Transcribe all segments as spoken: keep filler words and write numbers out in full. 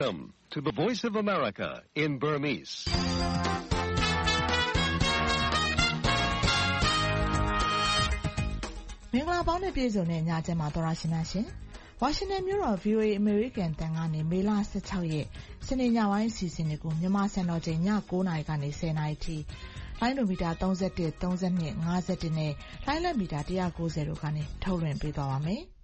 Welcome to the Voice of America in Burmese. ။မင်္ဂလာပေါင်းနဲ့ပြည့်စုံတဲ့ညချမ်းမှာတော်ရရှင်များရှင်။ဝါရှင်တန်မြို့တော် V O A American တန်ကနေမေလ十七ရက်စနေညပိုင်းအစီအစဉ်တွေကိုမြန်မာစံတော်ချိန်ည၉နာရီကနေ၁၀နာရီထိလိုင်းဒိုမီတာ၃၁, ၃၂, ၅၁နဲ့လိုင်းလက်မီတာ၁၉၀တို့ကနေထုတ်လွှင့်ပေးသွားပါမယ်။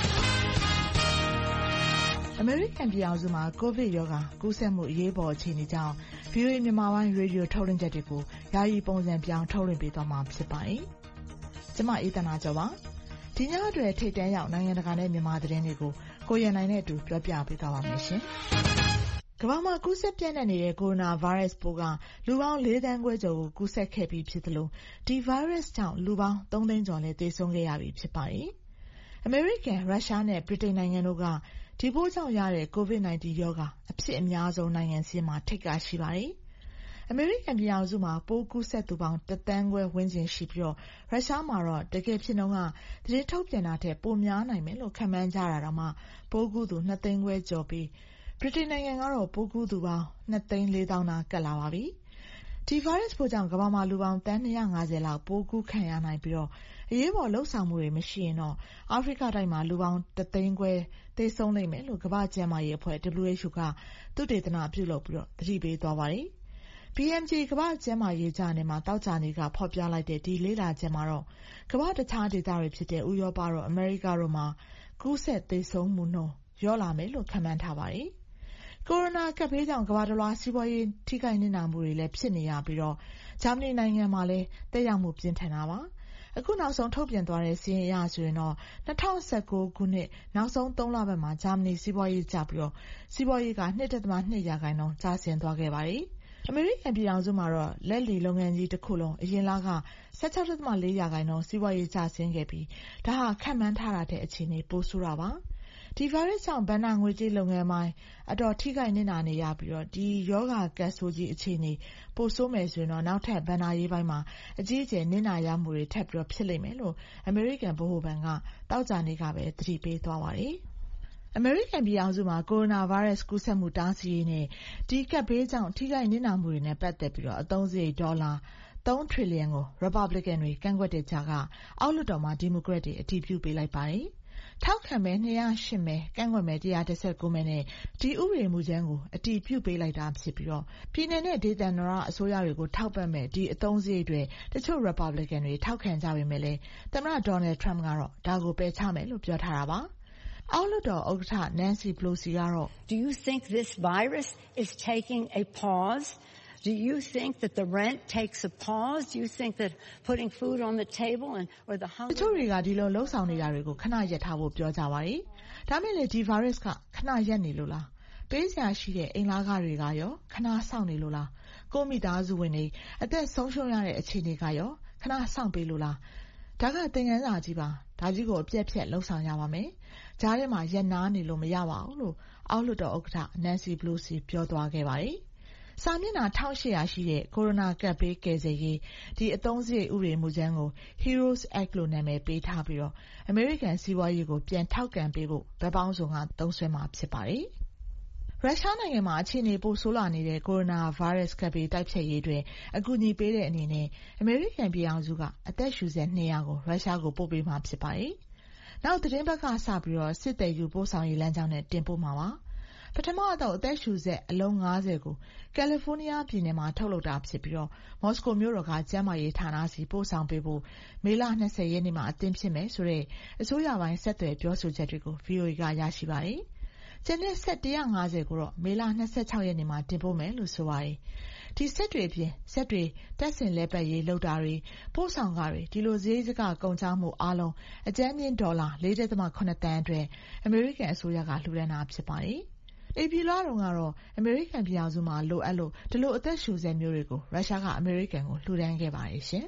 အမေရိကန်ပြည်အောင်စုမှာကိုဗစ်ရောဂါကူးစက်မှုအရေးပေါ်အခြေအနေကြောင့် V O A မြန်မာပိုင်းရေဒီယိုထုတ်လွှင့်ချက်တွေကိုယာယီပုံစံပြောင်းထုတ်လွှင့်ပေးသွားမှာဖြစ်ပါတယ်။ကျွန်မအေးသနာကျော်ပါ။ဒီညအတွက်ထိပ်တန်းရောက်နိုင်ငံတကာနဲ့မြန်မာသတင်းတွေကိုကိုရန်နိုင်နဲ့အတူပြောပြပေးသွားပါမယ်ရှင်။ကမ္ဘာမှာကူးစက်ပြန့်နှံ့နေတဲ့ကိုရိုနာဗိုင်းရပ်စ်ပိုးကလူပေါင်း၄သန်းခွဲကျော်ကိုကူးစက်ခဲ့ပြီးဖြစ်သလိုဒီဗိုင်းရပ်စ်ကြောင့်လူပေါင်း၃သိန်းကျော်လည်းသေဆုံးခဲ့ရပြီဖြစ်ပါတယ်။အမေရိကန်၊ရုရှားနဲ့ဗြိတိန်နိုင်ငံတို့ကဒီပိုးကြောင့်ရတဲ့ ကိုဗစ်၁၉ ရောဂါအဖြစ်အများဆုံးနိုင်ငံစာရင်းမှာထိပ်ကရှိပါတယ်။အမေရိကန်ပြည်အောင်စုမှာပိုးကူးစက်သူပေါင်းတစ်သန်းခွဲဝန်းကျင်ရှိပြီးတော့ရုရှားမှာတော့တကယ်ဖြစ်နှုန်းကသတင်းထုတ်ပြန်တာထက်ပိုများနိုင်မယ်လို့ခန့်မှန်းကြတာတော့မှပိုးကူးသူနှစ်သိန်းခွဲကျော်ပြီးဗြိတိန်နိုင်ငံကတော့ပိုးကူးသူပေါင်းနှစ်သိန်းလေးသောင်းနာကပ်လာပါပြီ။ဒီဗိုင်းရပ်စ်ပိုးကြောင့်ကမ္ဘာမှာလူပေါင်းသန်း၂၅၀လောက်ပိုးကူးခံရနိုင်ပြီးတော့အရေးပေါ်လှုပ်ဆောင်မှုတွေမရှိရင်တော့အာဖရိကတိုက်မှာလူပေါင်းတစ်သိန်းခွဲသေဆုံးလိမ့်မယ်လို့ကမ္ဘာ့ကျန်းမာရေးအဖွဲ့ W H O ကသုတေသနပြုလုပ်ပြီးတော့သတိပေးသွားပါတယ်။ B M J ကမ္ဘာ့ကျန်းမာရေးဂျာနယ်မှာတောက်ကြနေကဖော်ပြလိုက်တဲ့ဒီလေ့လာချက်မှာတော့ကမ္ဘာ့တခြားဒေသတွေဖြစ်တဲ့ဥရောပတို့အမေရိကတို့မှာကူးစက်သေဆုံးမှုနှုန်းလျော့လာမယ်လို့ခန့်မှန်းထားပါတယ်။ကိုရိုနာကပ်ဘေးကြောင့်ကမ္ဘာတစ်လွှားစီးပွားရေးထိခိုက်နစ်နာမှုတွေလည်းဖြစ်နေရပြီးတော့ဂျာမနီနိုင်ငံမှာလည်းသက်ရောက်မှုပြင်းထန်တာပါ။အခုနောက်ဆုံးထုတ်ပြန်သွားတဲ့စာရင်းအရဆိုရင်တော့၂၀၁၉ခုနှစ်နောက်ဆုံးသုံးလပတ်မှာဂျာမနီစီးပွားရေးကျပြီးတော့စီးပွားရေးက၂.၂ရာခိုင်နှုန်းကျဆင်းသွားခဲ့ပါတယ်။အမေရိကန်ပြည်အောင်စုမှာတော့လက်လီလုပ်ငန်းကြီးတစ်ခုလုံးအရင်လက၁၆.၄ရာခိုင်နှုန်းစီးပွားရေးကျဆင်းခဲ့ပြီးဒါဟာခန့်မှန်းထားတာတဲ့အခြေအနေပိုဆိုးတာပါ။ဒီဗိုင်းရပ်စ်ကြောင့်ဘဏ္ဍာငွေကြေးလုပ်ငန်းပိုင်းအတော်ထိခိုက်နစ်နာနေရပြီးတော့ဒီရောဂါကပ်ဆိုးကြီးအခြေအနေပိုဆိုးမယ်ဆိုရင်တော့နောက်ထပ်ဘဏ္ဍာရေးပိုင်းမှာအကြီးအကျယ်နစ်နာရမှုတွေထပ်ပြီးတော့ဖြစ်လိမ့်မယ်လို့အမေရိကန်ဗဟိုဘဏ်ကတောက်ကြနေကပဲသတိပေးသွားပါတယ်။အမေရိကန်ပြည်အောင်စုမှာကိုရိုနာဗိုင်းရပ်စ်ကူးစက်မှုတားဆီးရေးနဲ့ဒီကပ်ဘေးကြောင့်ထိခိုက်နစ်နာမှုတွေနဲ့ပတ်သက်ပြီးတော့အသုံးစရိတ်ဒေါ်လာ၃ထရီလီယံကို Republican တွေကန့်ကွက်တဲ့ကြားကအောက်လွှတ်တော်မှာ Democrat တွေအတည်ပြုပေးလိုက်ပါတယ်။ထောက်ခံမဲ၂၀၈မဲကန့်ကွက်မဲ၁၁၉မဲနဲ့ဒီဥပဒေမူကြမ်းကိုအတည်ပြုပေးလိုက်တာဖြစ်ပြီးတော့ပြည်내နဲ့ဒေသန္တရအစိုးရတွေကိုထောက်ပံ့မဲ့ဒီအသုံးစရိတ်တွေတချို့ Republican တွေထောက်ခံကြပေမဲ့လည်းသမ္မတ Donald Trump ကတော့ဒါကိုပယ်ချမယ်လို့ပြောထားတာပါ။အောက်လွှတ်တော်ဥက္ကဋ္ဌ Nancy Pelosi ကတော့ Do you think this virus is taking a pause? Do you think that the rent takes a pause? Do you think that putting food on the table and or the hunger တချို့တွေကဒီလိုလှုပ်ဆောင်နေတာတွေကိုခဏရပ်ထားဖို့ပြောကြပါတယ်။ဒါမဲ့လေဒီ virus ကခဏရပ်နေလို့လား။ပေးစရာရှိတဲ့အိမ်လာခတွေကရောခဏစောင့်နေလို့လား။ကိုမိသားစုဝင်တွေအသက်ဆုံးရှုံးရတဲ့အခြေအနေကရောခဏစောင့်ပေးလို့လား။ဒါကသင်ခန်းစာကြီးပါ။ဒါကြီးကိုအပြက်ပြက်လှုပ်ဆောင်ရပါမယ်။ကြားထဲမှာရက်နားနေလို့မရပါဘူးလို့အောက်လွှတ်တော်ဥက္ကဋ္ဌ Nancy Pelosi ပြောသွားခဲ့ပါတယ်။စာမျက်နှာ၁၈၀၀ရှိတဲ့ကိုရိုနာကပ်ဘေးကယ်ဆယ်ရေးဒီအသုံးစရိတ်ဥပဒေမူကြမ်းကို Heroes Act လို့နာမည်ပေးထားပြီးတော့အမေရိကန်စီးပွားရေးကိုပြန်ထောက်ကန်ပေးဖို့ဗတ်ပေါင်းစုံကသုံးစွဲမှာဖြစ်ပါတယ်။ရုရှားနိုင်ငံမှာအခြေအနေပိုဆိုးလာနေတဲ့ကိုရိုနာဗိုင်းရပ်စ်ကပ်ဘေးတိုက်ဖျက်ရေးအတွက်အကူအညီပေးတဲ့အနေနဲ့အမေရိကန်ပြည်အောင်စုကအသက်ရှူစက်၂ရာကိုရုရှားကိုပို့ပေးမှာဖြစ်ပါတယ်။နောက်သတင်းပတ်ကစပြီးတော့စစ်သည်ယူပို့ဆောင်ရေးလမ်းကြောင်းနဲ့တင်ပို့မှာပါ။ပထမတော့အသက်ရှူစက်အလုံး၅၀ကိုကယ်လီဖိုးနီးယားပြည်နယ်မှာထုတ်လုပ်တာဖြစ်ပြီးတော့မော်စကိုမြို့တော်ကကျန်းမာရေးဌာနစီပို့ဆောင်ပေးဖို့မေလ၂၀ရက်နေ့မှာအသင်းဖြစ်မယ်ဆိုတဲ့အစိုးရပိုင်းဆက်သွယ်ပြောဆိုချက်တွေကို V O A ကရရှိပါတယ်။ကျန်တဲ့ဆက်၁၅၀ကိုတော့မေလ၂၆ရက်နေ့မှာတင်ပို့မယ်လို့ဆိုပါတယ်။ဒီဆက်တွေအပြင်ဆက်တွေတက်ဆင်လဲပတ်ရေးလုပ်တာတွေပို့ဆောင်ကားတွေဒီလိုဈေးစကကုန်ကျမှုအားလုံးအကြမ်းမြင့်ဒေါ်လာ၄.၇တန်းအတွက်အမေရိကန်အစိုးရကလှူဒါန်းတာဖြစ်ပါတယ်။အေပီလာတုန်းကတော့အမေရိကန်ပြည်အောင်စုမှာလိုအပ်လို့ဒီလိုအသက်ရှူစက်မျိုးတွေကိုရုရှားကအမေရိကန်ကိုလှူဒါန်းခဲ့ပါတယ်ရှင်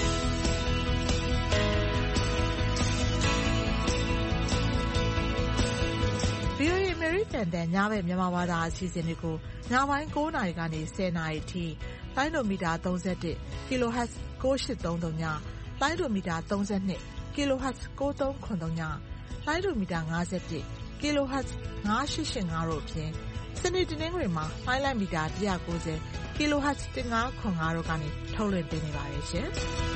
။ V O A အမေရိကန်တန်ညဘက်မြန်မာဘာသာအစီအစဉ်တွေကိုညပိုင်း၉နာရီကနေ၁၀နာရီထိလိုင်းဒိုမီတာ၃၁ kilohertz ၉၈၃၃ညလိုင်းဒိုမီတာ၃၂ kilohertz ၉၃၇၃ညလိုင်းဒိုမီတာ၅၁kilohertz ၅၈၈၅တို့အပြင်စနေတနင်္ဂနွေမှာလိုင်းလိုက်မီတာone ninety ကီလိုဟတ်ဇ်one five seven fiveတို့ကနေထုတ်လွှင့်ပေးနေပါတယ်ရှင်။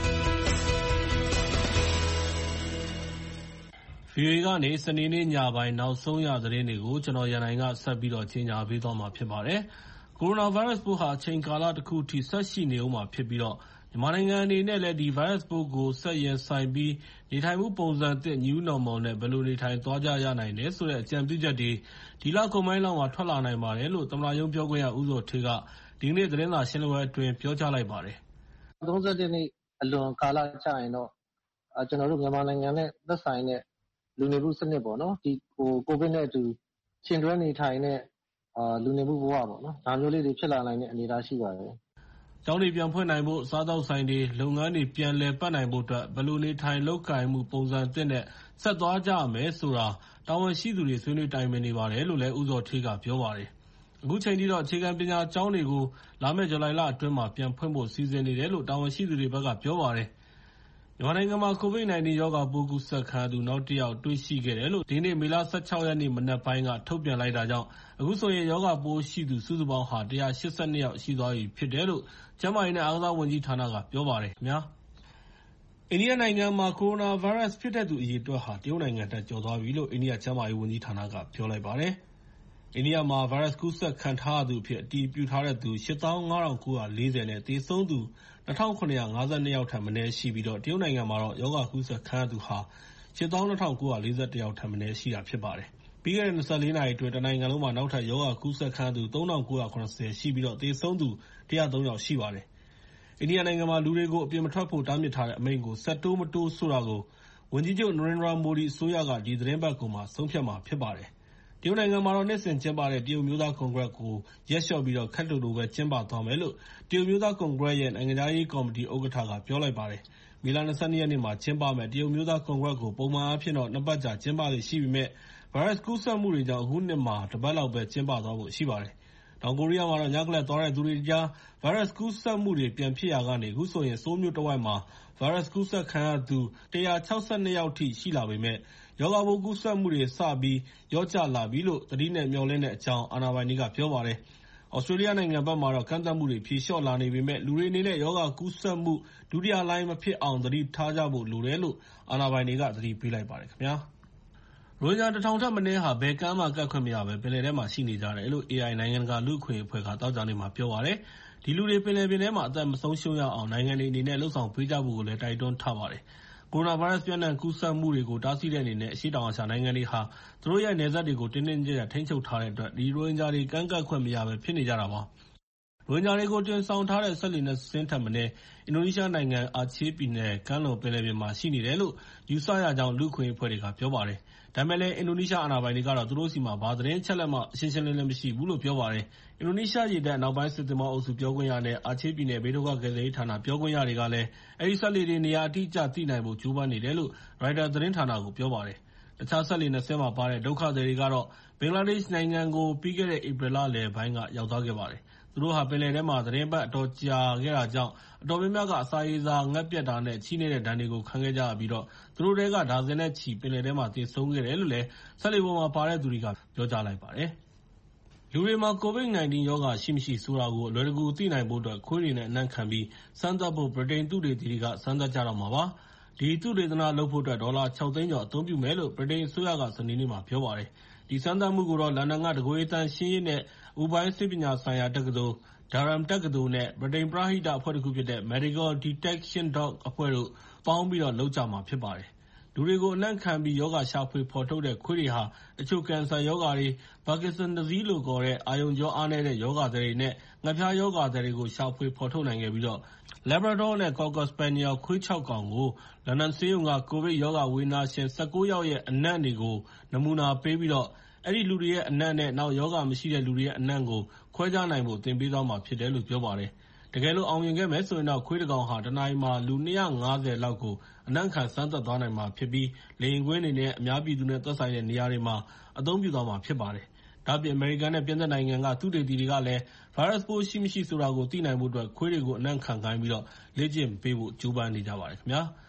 ဗီအိုအေ ကနေစနေနေ့ညပိုင်းနောက်ဆုံးရသတင်းတွေကိုကျွန်တော်ရန်နိုင်ကဆက်ပြီးတော့ကြီးညာပေးသွားမှာဖြစ်ပါတယ်။ ကိုရိုနာဗိုင်းရပ်စ်ပိုးဟာအချိန်ကာလတစ်ခုထိဆက်ရှိနေဦးမှာဖြစ်ပြီးတော့မြန်မာနိုင်ငံအနေနဲ့လည်းဒီဗိုင်းရပ်စ်ပိုးကိုဆက်ရင်ဆိုင်ပြီးနေထိုင်မှုပုံစံသစ် New Normal နဲ့ဘယ်လိုနေထိုင်သွားကြရနိုင်လဲဆိုတဲ့အကြံပြုချက်တွေဒီလကုန်ပိုင်းလောက်မှာထွက်လာနိုင်ပါတယ်လို့သမ္မတရုံးပြောခွင့်ရဦးဇော်ဌေးကဒီကနေ့သတင်းစာရှင်းလင်းပွဲအတွင်းပြောကြားလိုက်ပါတယ်။သုံးဆယ့်တစ်နှစ်အလွန်ကာလကြာရင်တော့ကျွန်တော်တို့မြန်မာနိုင်ငံနဲ့သက်ဆိုင်တဲ့လူနေမှုစနစ်ပေါ့နော်ဒီဟိုကိုဗစ်နဲ့အတူရှင်တွဲနေထိုင်တဲ့အာလူနေမှုဘဝပေါ့နော်ဒါမျိုးလေးတွေဖြစ်လာနိုင်တဲ့အနေအထားရှိပါတယ်။ကျောင်းတွေပြန်ဖွင့်နိုင်ဖို့စားသောက်ဆိုင်တွေလုပ်ငန်းတွေပြန်လည်ပတ်နိုင်ဖို့အတွက်ဘယ်လိုနေထိုင်လုပ်ကိုင်မှုပုံစံသစ်နဲ့ဆက်သွားကြရမယ်ဆိုတာတာဝန်ရှိသူတွေဆွေးနွေးတိုင်ပင်နေပါတယ်လို့လည်းဦးဇော်ဌေးကပြောပါတယ်။အခုချိန်ထိတော့အခြေခံပညာကျောင်းတွေကိုလာမယ့်ဇူလိုင်လအတွင်းမှာပြန်ဖွင့်ဖို့စီစဉ်နေတယ်လို့တာဝန်ရှိသူတွေဘက်ကပြောပါတယ်။မြန်မာနိုင်ငံမှာ ကိုဗစ်-19 ရောဂါပိုးကူးစက်ခံရသူနောက်တစ်ယောက်တွေ့ရှိခဲ့တယ်လို့ဒီနေ့မေလ၁၆ရက်နေ့မနက်ပိုင်းကထုတ်ပြန်လိုက်တာကြောင့်အခုဆိုရင်ရောဂါပိုးရှိသူစုစုပေါင်းဟာone hundred eighty-twoယောက်ရှိသွားပြီဖြစ်တယ်လို့ကျန်းမာရေးနဲ့အားကစားဝန်ကြီးဌာနကပြောပါတယ်ခင်ဗျာ။အိန္ဒိယနိုင်ငံမှာကိုရိုနာဗိုင်းရပ်စ်ဖြစ်တဲ့သူအရေအတွက်ဟာတရုတ်နိုင်ငံထက်ကျော်သွားပြီလို့အိန္ဒိယကျန်းမာရေးဝန်ကြီးဌာနကပြောလိုက်ပါတယ်။အိန္ဒိယမှာဗိုင်းရပ်စ်ကူးစက်ခံထားရသူအဖြစ်အတည်ပြုထားတဲ့သူeight thousand five thousand nine hundred fortyနဲ့သေဆုံးသူtwo thousand seven hundred fifty-twoယောက်ထက်မနည်းရှိပြီးတော့တရုတ်နိုင်ငံမှာတော့ရောဂါကူးစက်ခံရသူဟာeight thousand two hundred forty-oneယောက်ထက်မနည်းရှိတာဖြစ်ပါတယ်။ပြီးခဲ့တဲ့twenty-fourနာရီအတွင်းတနိုင်ငံလုံးမှာနောက်ထပ်ရောဂါကူးစက်ခံရသူthree thousand nine hundred seventyရှိပြီးတော့သေဆုံးသူone hundred threeယောက်ရှိပါတယ်။အိန္ဒိယနိုင်ငံမှာလူတွေကိုအပြင်မထွက်ဖို့တားမြစ်ထားတဲ့အမိန့်ကိုဆက်တိုးမတိုးဆိုတာကိုဝန်ကြီးချုပ် Narendra Modi အစိုးရကဒီသတင်းပတ်ကုန်မှာဆုံးဖြတ်မှာဖြစ်ပါတယ်။တရုတ်နိုင်ငံမှာတော့နှစ်စဉ်ကျင်းပတဲ့တရုတ်မျိုးသားကွန်ဂရက်ကိုရက်လျှော့ပြီးတော့ခက်တိုတိုပဲကျင်းပသွားမယ်လို့တရုတ်မျိုးသားကွန်ဂရက်ရဲ့နိုင်ငံခြားရေးကော်မတီဥက္ကဋ္ဌကပြောလိုက်ပါတယ်။မေလtwenty-twoရက်နေ့မှာကျင်းပမယ်တရုတ်မျိုးသားကွန်ဂရက်ကိုပုံမှန်အားဖြင့်တော့နှစ်ပတ်ကြာကျင်းပလေ့ရှိပေမဲ့ဗိုင်းရပ်စ်ကူးစက်မှုတွေကြောင့်အခုနှစ်မှာတစ်ပတ်လောက်ပဲကျင်းပသွားဖို့ရှိပါတယ်။တောင်ကိုရီးယားမှာတော့ညကလပ်သွားတဲ့သူတွေကြားဗိုင်းရပ်စ်ကူးစက်မှုတွေပြန်ဖြစ်ရာကနေအခုဆိုရင်ဆိုးမြို့တစ်ဝိုက်မှာဗိုင်းရပ်စ်ကူးစက်ခံရသူone hundred sixty-twoယောက်ထိရှိလာပေမဲ့ရောဂါပိုးကူးစက်မှုတွေစပြီးရောကျလာပြီလို့သတိနဲ့မျှော်လင့်တဲ့အကြောင်းအာဏာပိုင်တွေကပြောပါတယ်။ဩစတြေးလျနိုင်ငံဘက်မှာတော့ကန့်သတ်မှုတွေဖြေလျှော့လာနေပေမဲ့လူတွေအနေနဲ့ရောဂါကူးစက်မှုဒုတိယလှိုင်းမဖြစ်အောင်သတိထားကြဖို့လိုတယ်လို့အာဏာပိုင်တွေကသတိပေးလိုက်ပါတယ်ခင်ဗျာ။ရိုဟင်ဂျာတစ်ထောင်ထက်မနည်းဟာဘယ်ကမ်းမှကပ်ခွင့်မရဘဲပင်လယ်ထဲမှာရှိနေကြတယ်လို့ A I နိုင်ငံတကာလူ့အခွင့်အရေးအဖွဲ့ကသောကြာနေ့မှာပြောပါတယ်။ဒီလူတွေပင်လယ်ပြင်ထဲမှာအသက်မဆုံးရှုံးရအောင်နိုင်ငံတွေအနေနဲ့လှုံ့ဆော်ပေးကြဖို့ကိုလည်းတိုက်တွန်းထားပါတယ်။ကိုရိုနာဗိုင်းရပ်စ်ပြန့်နှံ့ကူးစက်မှုတွေကိုတားဆီးတဲ့အနေနဲ့အရှေ့တောင်အာရှနိုင်ငံတွေဟာသူတို့ရဲ့နယ်စပ်တွေကိုတင်းတင်းကျပ်ကျပ်ထိန်းချုပ်ထားတဲ့အတွက်ဒီရိုဟင်ဂျာတွေကမ်းကပ်ခွင့်မရဘဲဖြစ်နေကြတာပါ။ရိုဟင်ဂျာတွေကိုတင်ဆောင်ထားတဲ့စက်လှေနှစ်စင်းထက်မနည်းအင်ဒိုနီးရှားနိုင်ငံအာချေးပြည်နယ်ကမ်းလွန်ပင်လယ်ပြင်မှာရှိနေတယ်လို့ယူဆရကြောင်းလူ့အခွင့်အရေးအဖွဲ့တွေကပြောပါတယ်။ဒါပေမဲ့လည်းအင်ဒိုနီးရှားအာဏာပိုင်တွေကတော့သူတို့စီမှာဘာသတင်းအချက်အလက်မှရှင်းရှင်းလင်းလင်းမရှိဘူးလို့ပြောပါတယ်။အင်ဒိုနီးရှားရေတပ်နောက်ပိုင်းစစ်သင်္ဘောအုပ်စုပြောခွင့်ရနဲ့အာချေးပြည်နယ်ဘေးဒုက္ခကယ်ဆယ်ရေးဌာနပြောခွင့်ရတွေကလည်းအဲဒီစက်လှေတွေနေရာအတိအကျသိနိုင်ဖို့ကြိုးပမ်းနေတယ်လို့ရိုက်တာသတင်းဌာနကိုပြောပါတယ်။တခြားစက်လှေနှစ်စင်းမှာပါတဲ့ဒုက္ခသည်တွေကတော့ဘင်္ဂလားဒေ့ရှ်နိုင်ငံကိုပြီးခဲ့တဲ့ဧပြီလလယ်ပိုင်းကရောက်သွားခဲ့ပါတယ်။သူတို့ဟာပင်လယ်ထဲမှာသတင်းပတ်အတော်ကြာခဲ့တာကြောင့်အတော်များများကအစာရေစာငတ်ပြတ်တာနဲ့ချီးနေတဲ့ဒဏ်တွေကိုခံခဲ့ကြရပြီးတော့သူတို့တွေကဒါဇင်နဲ့ချီပင်လယ်ထဲမှာသေဆုံးခဲ့တယ်လို့လည်းဆက်လေပေါ်မှာပါတဲ့သူတွေကပြောကြားလိုက်ပါတယ်။လူတွေမှာကိုဗစ်-19 ရောဂါရှိမရှိဆိုတာကိုအလွယ်တကူသိနိုင်ဖို့အတွက်ခွေးတွေနဲ့အနံ့ခံပြီးစမ်းသပ်ဖို့ဗြိတိန်သုတေသီတွေကစမ်းသပ်ကြတော့မှာပါ။ဒီသုတေသနလုပ်ဖို့အတွက်ဒေါ်လာ၆သိန်းကျော်အသုံးပြုမယ်လို့ဗြိတိန်အစိုးရကစနေနေ့မှာပြောပါတယ်။ဒီစမ်းသပ်မှုကိုတော့လန်ဒန်ကတကိုယ်ရေးသန့်ရှင်းရေးနဲ့ဥပိုင်းဆေးပညာဆိုင်ရာတက္ကသိုလ်၊ Durham တက္ကသိုလ်နဲ့ဗြိတိန်ပရဟိတအဖွဲ့တစ်ခုဖြစ်တဲ့ Medical Detection Dogs အဖွဲ့တို့ပေါင်းပြီးတော့လုပ်ကြမှာဖြစ်ပါတယ်။လူတွေကိုအနံ့ခံပြီးရောဂါရှာဖွေဖော်ထုတ်တဲ့ခွေးတွေဟာတချို့ကင်ဆာရောဂါတွေ၊ Parkinson disease လို့ခေါ်တဲ့အာရုံကြောအားနည်းတဲ့ရောဂါသည်တွေနဲ့ငှက်ဖျားရောဂါသည်တွေကိုရှာဖွေဖော်ထုတ်နိုင်ခဲ့ပြီးတော့ Labrador နဲ့ Cocker Spaniel ခွေးခြောက်ကောင်ကိုလန်ဒန်ဆေးရုံကကိုဗစ်ရောဂါဝေဒနာရှင်one nineယောက်ရဲ့အနံ့တွေကိုနမူနာပေးပြီးတော့အဲဒီလူတွေရဲ့အနံ့နဲ့နောက်ရောဂါမရှိတဲ့လူတွေရဲ့အနံ့ကိုခွဲခြားနိုင်ဖို့သင်ပေးသွားမှာဖြစ်တယ်လို့ပြောပါတယ်။တကယ်လို့အောင်မြင်ခဲ့မယ်ဆိုရင်တော့ခွေးတစ်ကောင်ဟာတစ်နာရီမှာလူtwo hundred fiftyလောက်ကိုအနံ့ခံစမ်းသပ်သွားနိုင်မှာဖြစ်ပြီးလေယာဉ်ကွင်းတွေနဲ့အများပြည်သူနဲ့သက်ဆိုင်တဲ့နေရာတွေမှာအသုံးပြုသွားမှာဖြစ်ပါတယ်။ဒါ့အပြင်အမေရိကန်နဲ့ပြင်သစ်နိုင်ငံကသုတေသီတွေကလည်းဗိုင်းရပ်စ်ပိုးရှိမရှိဆိုတာကိုသိနိုင်ဖို့အတွက်ခွေးတွေကိုအနံ့ခံခိုင်းပြီးတော့လေ့ကျင့်ပေးဖို့ကြိုးပမ်းနေကြပါတယ်ခင်ဗျာ။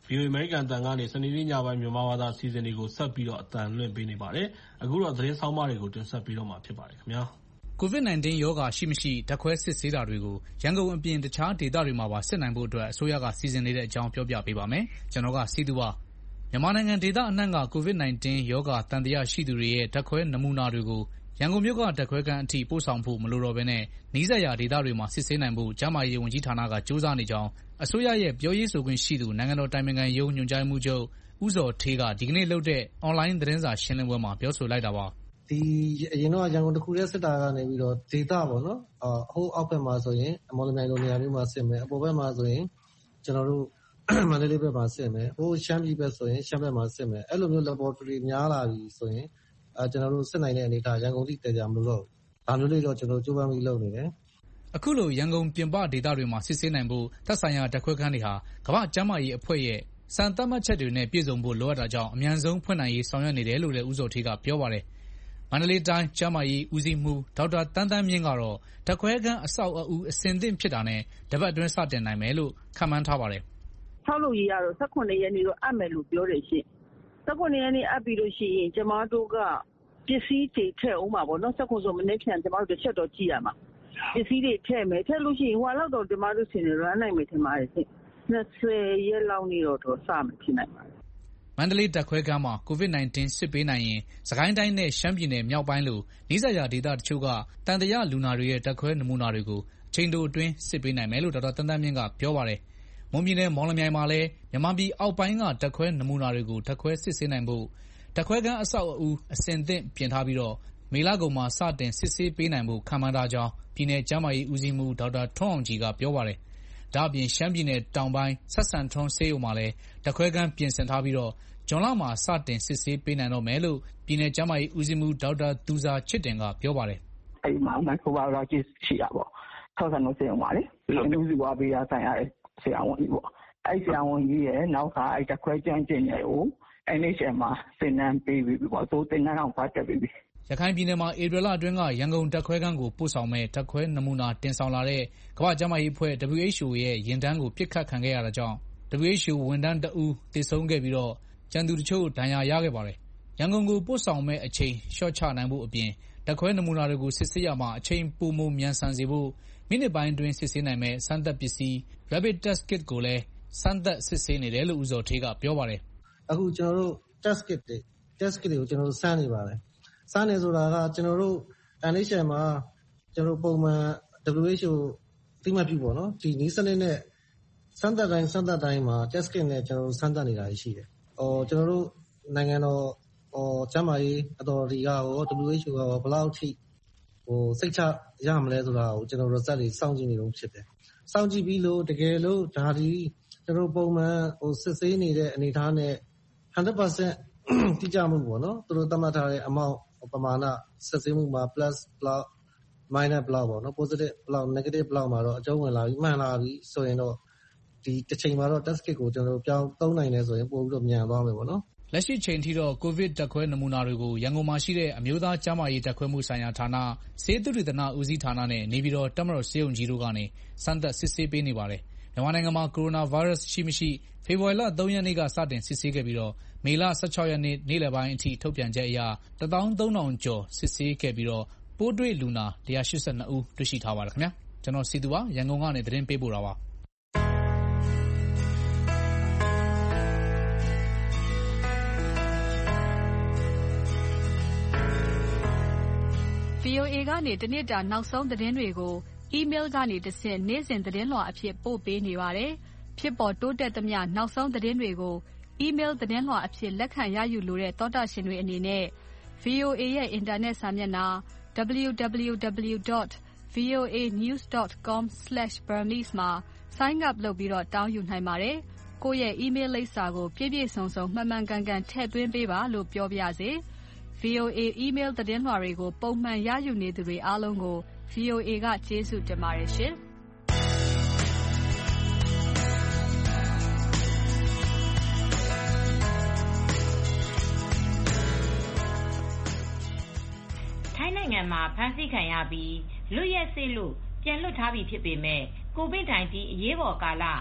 ဗီအိုအေ အမေရိကန်အသံကနေစနေနေ့ညပိုင်းမြန်မာဘာသာအစီအစဉ်တွေကိုဆက်ပြီးတော့အသံလွှင့်ပေးနေပါတယ်။အခုတော့သတင်းဆောင်မတွေကိုတင်ဆက်ပေးတော့မှာဖြစ်ပါတယ်ခင်ဗျာ။ကိုဗစ် ၁၉ ရောဂါရှိမရှိဓာတ်ခွဲစစ်ဆေးတာတွေကိုရန်ကုန်အပြင်တခြားဒေသတွေမှာပါစစ်နိုင်ဖို့အတွက်အစိုးရကစီစဉ်နေတဲ့အကြောင်းပြောပြပေးပါမယ်။ကျွန်တော်ကစီသူပါ။မြန်မာနိုင်ငံဒေသအနှံ့ကကိုဗစ် ၁၉ ရောဂါတန်တရားရှိသူတွေရဲ့ဓာတ်ခွဲနမူနာတွေကိုရန်ကုန်မြို့ကဓာတ်ခွဲခန်းအထိပို့ဆောင်ဖို့မလိုတော့ဘဲနဲ့နီးစပ်ရာဒေသတွေမှာစစ်ဆေးနိုင်ဖို့ကျန်းမာရေးဝန်ကြီးဌာနကစူးစမ်းနေကြောင်းအစိုးရရဲ့ပြောရေးဆိုခွင့်ရှိသူနိုင်ငံတော်တိုင်ပင်ခံရုံးညွှန်ကြားမှုချုပ်ဦးဇော်ဌေးကဒီကနေ့လုပ်တဲ့အွန်လိုင်းသတင်းစာရှင်းလင်းပွဲမှာပြောဆိုလိုက်တာပါ။ဒီအရင်တော့ရန်ကုန်တခုတည်းစစ်တာကနေပြီးတော့ဒေသပေါ့နော်။အဟိုးအောက်ဘက်မှာဆိုရင်မော်လမြိုင်လိုနေရာမျိုးမှာစစ်မယ်။အပေါ်ဘက်မှာဆိုရင်ကျွန်တော်တို့မန္တလေးဘက်မှာစစ်မယ်။ဟိုရှမ်းပြည်ဘက်ဆိုရင်ရှမ်းဘက်မှာစစ်မယ်။အဲ့လိုမျိုး laboratory များလာပြီဆိုရင်အဲကျွန်တော်တို့စစ်နိုင်တဲ့အနေအထားရန်ကုန်ထိတည်ကြမလို့တော့ဒါမျိုးလေးတော့ကျွန်တော်ကြိုးပမ်းပြီးလုပ်နေတယ်။အခုလိုရန်ကုန်ပြင်ပဒေသတွေမှာစစ်ဆေးနိုင်ဖို့သက်ဆိုင်ရာဓာတ်ခွဲခန်းတွေဟာကမ္ဘာ့ကျန်းမာရေးအဖွဲ့ရဲ့စံသတ်မှတ်ချက်တွေနဲ့ပြည့်စုံဖို့လိုအပ်တာကြောင့်အမြန်ဆုံးဖွင့်နိုင်ရေးဆောင်ရွက်နေတယ်လို့လည်းဦးဇော်ဌေးကပြောပါတယ်။မန္တလေးတိုင်းကျန်းမာရေးဦးစီးမှူးဒေါက်တာတန်းတန်းမြင့်ကတော့ဓာတ်ခွဲခန်းအဆောက်အဦအဆင်သင့်ဖြစ်တာနဲ့တပတ်အတွင်းစတင်နိုင်မယ်လို့ခန့်မှန်းထားပါတယ်။ဆောက်လုပ်ရေးကတော့၁၇ရက်နေ့တော့အပ်မယ်လို့ပြောတယ်ရှင်။၁၇ရက်နေ့အပ်ပြီးလို့ရှိရင်ကျမတို့ကပစ္စည်းတွေထည့်အောင်ပါပေါ့နော်၁၇ဆိုမနေ့ဖြန်ကျမတို့တစ်ချက်တော့ကြည့်ရမှာပစ္စည်းတွေထည့်မယ်ထည့်လို့ရှိရင်ဟိုလောက်တော့ကျမတို့ဆင်ရရနိုင်မယ်ထင်ပါတယ်ရှင်၂၀ရက်လောက်နေတော့တော့စမယ်ဖြစ်နိုင်ပါတယ်မန္တလေးဓာတ်ခွဲခန်းမှာကိုဗစ် ၁၉ စစ်ပေးနိုင်ရင်စကိုင်းတိုင်းနဲ့ရှမ်းပြည်နယ်မြောက်ပိုင်းလိုနီးစပ်ရာဒေသတချို့ကတန်တရားလူနာတွေရဲ့ဓာတ်ခွဲနမူနာတွေကိုအချိန်တိုအတွင်းစစ်ပေးနိုင်မယ်လို့ဒေါက်တာတန်းတန်းမြင့်ကပြောပါတယ်မွန်ပြည်နယ်မော်လမြိုင်မှာလည်းမြန်မာပြည်အောက်ပိုင်းကဓာတ်ခွဲနမူနာတွေကိုဓာတ်ခွဲစစ်ဆေးနိုင်ဖို့ဓာတ်ခွဲခန်းအဆောက်အဦအဆင့်သင့်ပြင်ထားပြီးတော့မေလကုန်မှာစတင်စစ်ဆေးပေးနိုင်ဖို့ခန့်မှန်းထားကြောင်းပြည်내ကျန်းမာရေးဦးစီးမှူးဒေါက်တာထွန်းအောင်ကြည်ကပြောပါတယ်။ဒါ့အပြင်ရှမ်းပြည်နယ်တောင်ပိုင်းဆက်ဆံထွန်းဆေးရုံမှာလည်းဓာတ်ခွဲခန်းပြင်ဆင်ထားပြီးတော့ဂျွန်လမှာစတင်စစ်ဆေးပေးနိုင်တော့မယ်လို့ပြည်내ကျန်းမာရေးဦးစီးမှူးဒေါက်တာသူဇာချစ်တင်ကပြောပါတယ်။အဲဒီမှာမိုက်ခရိုဘိုင်ရပ်စ်ရှိတာပေါ့။ဆက်ဆံထွန်းဆေးရုံမှာလေ။လူစုဝါပေးရဆိုင်ရဆရာဝန်ကြီးပေါ့။အဲဒီဆရာဝန်ကြီးရဲ့နောက်ကအဲဒီဓာတ်ခွဲကျွမ်းကျင်တွေကိုN H M မှာသင်တန်းပေးပြီးပေါ့သို့သင်တန်းအောင်ဖတ်တက်ပြီးပြီရခိုင်ပြည်နယ်မှာဧပြီလအတွင်းကရန်ကုန်ဓာတ်ခွဲခန်းကိုပို့ဆောင်မဲ့ဓာတ်ခွဲနမူနာတင်ဆောင်လာတဲ့ကမ္ဘာ့ကျန်းမာရေးအဖွဲ့ W H O ရဲ့ရင်တန်းကိုပြစ်ခတ်ခံခဲ့ရတာကြောင့် W H O ဝန်ထမ်းတဦးသေဆုံးခဲ့ပြီးတော့ကျန်သူတချို့ဒဏ်ရာရခဲ့ပါတယ်ရန်ကုန်ကိုပို့ဆောင်မဲ့အချိန်လျှော့ချနိုင်ဖို့အပြင်ဓာတ်ခွဲနမူနာတွေကိုစစ်ဆေးရမှာအချိန်ပိုမိုမြန်ဆန်စေဖို့မိနစ်ပိုင်းအတွင်းစစ်ဆေးနိုင်မဲ့စမ်းသပ်ပစ္စည်း Rapid Test Kit ကိုလည်းစမ်းသပ်စစ်ဆေးနေတယ်လို့ဦးဇော်ဌေးကပြောပါတယ်အခုကျွန်တော်တို့test kit တွေ test kit တွေကိုကျွန်တော်တို့စမ်းနေပါတယ်စမ်းနေဆိုတာကကျွန်တော်တို့ N H M မှာကျွန်တော်ပုံမှန် W H O သိမှတ်ပြုပေါ့နော်ဒီနည်းစနစ်နဲ့စမ်းသပ်တိုင်းစမ်းသပ်တိုင်းမှာ test kit နဲ့ကျွန်တော်တို့စမ်းသပ်နေတာရှိတယ်ဟောကျွန်တော်တို့နိုင်ငံတော်ဟောကျန်းမာရေး authority ကဟော W H O ကဘယ်လောက်ထိဟိုစိတ်ချရမလဲဆိုတာကိုကျွန်တော် result တွေစောင့်ကြည့်နေလို့ဖြစ်တယ်စောင့်ကြည့်ပြီးလို့တကယ်လို့ဒါဒီကျွန်တော်ပုံမှန်ဟိုစစ်ဆေးနေတဲ့အနေအထားနဲ့one hundred percent တိကျမှုပေါ့နော်သူတို့သတ်မှတ်ထားတဲ့ amount ပမာဏစစ်ဆေးမှုမှာ plus ဘလောက် minus ဘလောက်ပေါ့နော် positive ဘလောက် negative ဘလောက်မှာတော့အကျုံးဝင်လာပြီးမှန်လာပြီးဆိုရင်တော့ဒီတစ်ချိန်မှာတော့ test kit ကိုကျွန်တော်တို့ပြောင်းသုံးနိုင်တယ်ဆိုရင်ပို့ပြီးတော့မြန်သွားမယ်ပေါ့နော်လက်ရှိချိန်ထိတော့ကိုဗစ်ဓာတ်ခွဲနမူနာတွေကိုရန်ကုန်မှာရှိတဲ့အမျိုးသားကျန်းမာရေးဓာတ်ခွဲမှုဆိုင်ရာဌာနဆေးသုတေသနဦးစီးဌာနနဲ့နေပြည်တော်တပ်မတော်ဆေးရုံကြီးတို့ကနေစမ်းသပ်စစ်ဆေးပေးနေပါတယ်မြန်မာနိုင်ငံမှာကိုရိုနာဗိုင်းရပ်စ်ရှိမရှိဖေဖော်ဝါရီလ၃ရက်နေ့ကစတင်စစ်ဆေးခဲ့ပြီးတော့မေလ၁၆ရက်နေ့နေ့လယ်ပိုင်းအထိထုတ်ပြန်ချက်အရတသောင်းသုံးထောင်ကျော်စစ်ဆေးခဲ့ပြီးတော့ပိုးတွေ့လူနာ၁၈၂ဦးတွေ့ရှိထားပါတယ်ခင်ဗျာကျွန်တော်စီသူပါရန်ကုန်ကနေသတင်းပေးပို့တာပါဗီအိုအေကနေတနေ့တာနောက်ဆုံးသတင်းတွေကိုအီးမေးလ်ကနေတဆင့်နေ့စဉ်သတင်းလွှာအဖြစ်ပို့ပေးနေပါတယ်ဖြစ်ပေါ်တိုးတက်သမျှနောက်ဆုံးသတင်းတွေကိုအီးမေးလ်သတင်းလွှာအဖြစ်လက်ခံရယူလိုတဲ့သောတာရှင်တွေအနေနဲ့ ဗီအိုအေရဲ့အင်တာနက်စာမျက်နှာ w w w dot v o a news dot com slash burmese မှာ sign up လုပ်ပြီးတော့တောင်းယူနိုင်ပါတယ်။ကိုယ့်ရဲ့ email လိပ်စာကိုပြည့်ပြည့်စုံစုံမှန်မှန်ကန်ကန်ထည့်သွင်းပေးပါလို့ပြောပြရစေ။ဗီအိုအေ email သတင်းလွှာတွေကိုပုံမှန်ရယူနေသူတွေအားလုံးကို ဗီအိုအေ ကကျေးဇူးတင်ပါတယ်ရှင်။နိုင်ငံမှာဖမ်းဆီးခံရပြီးလွတ်ရက်စေ့လို့ပြန်လွတ်ထားပြီဖြစ်ပေမဲ့ကိုဗစ် ၁၉ အရေးပေါ်ကာလအ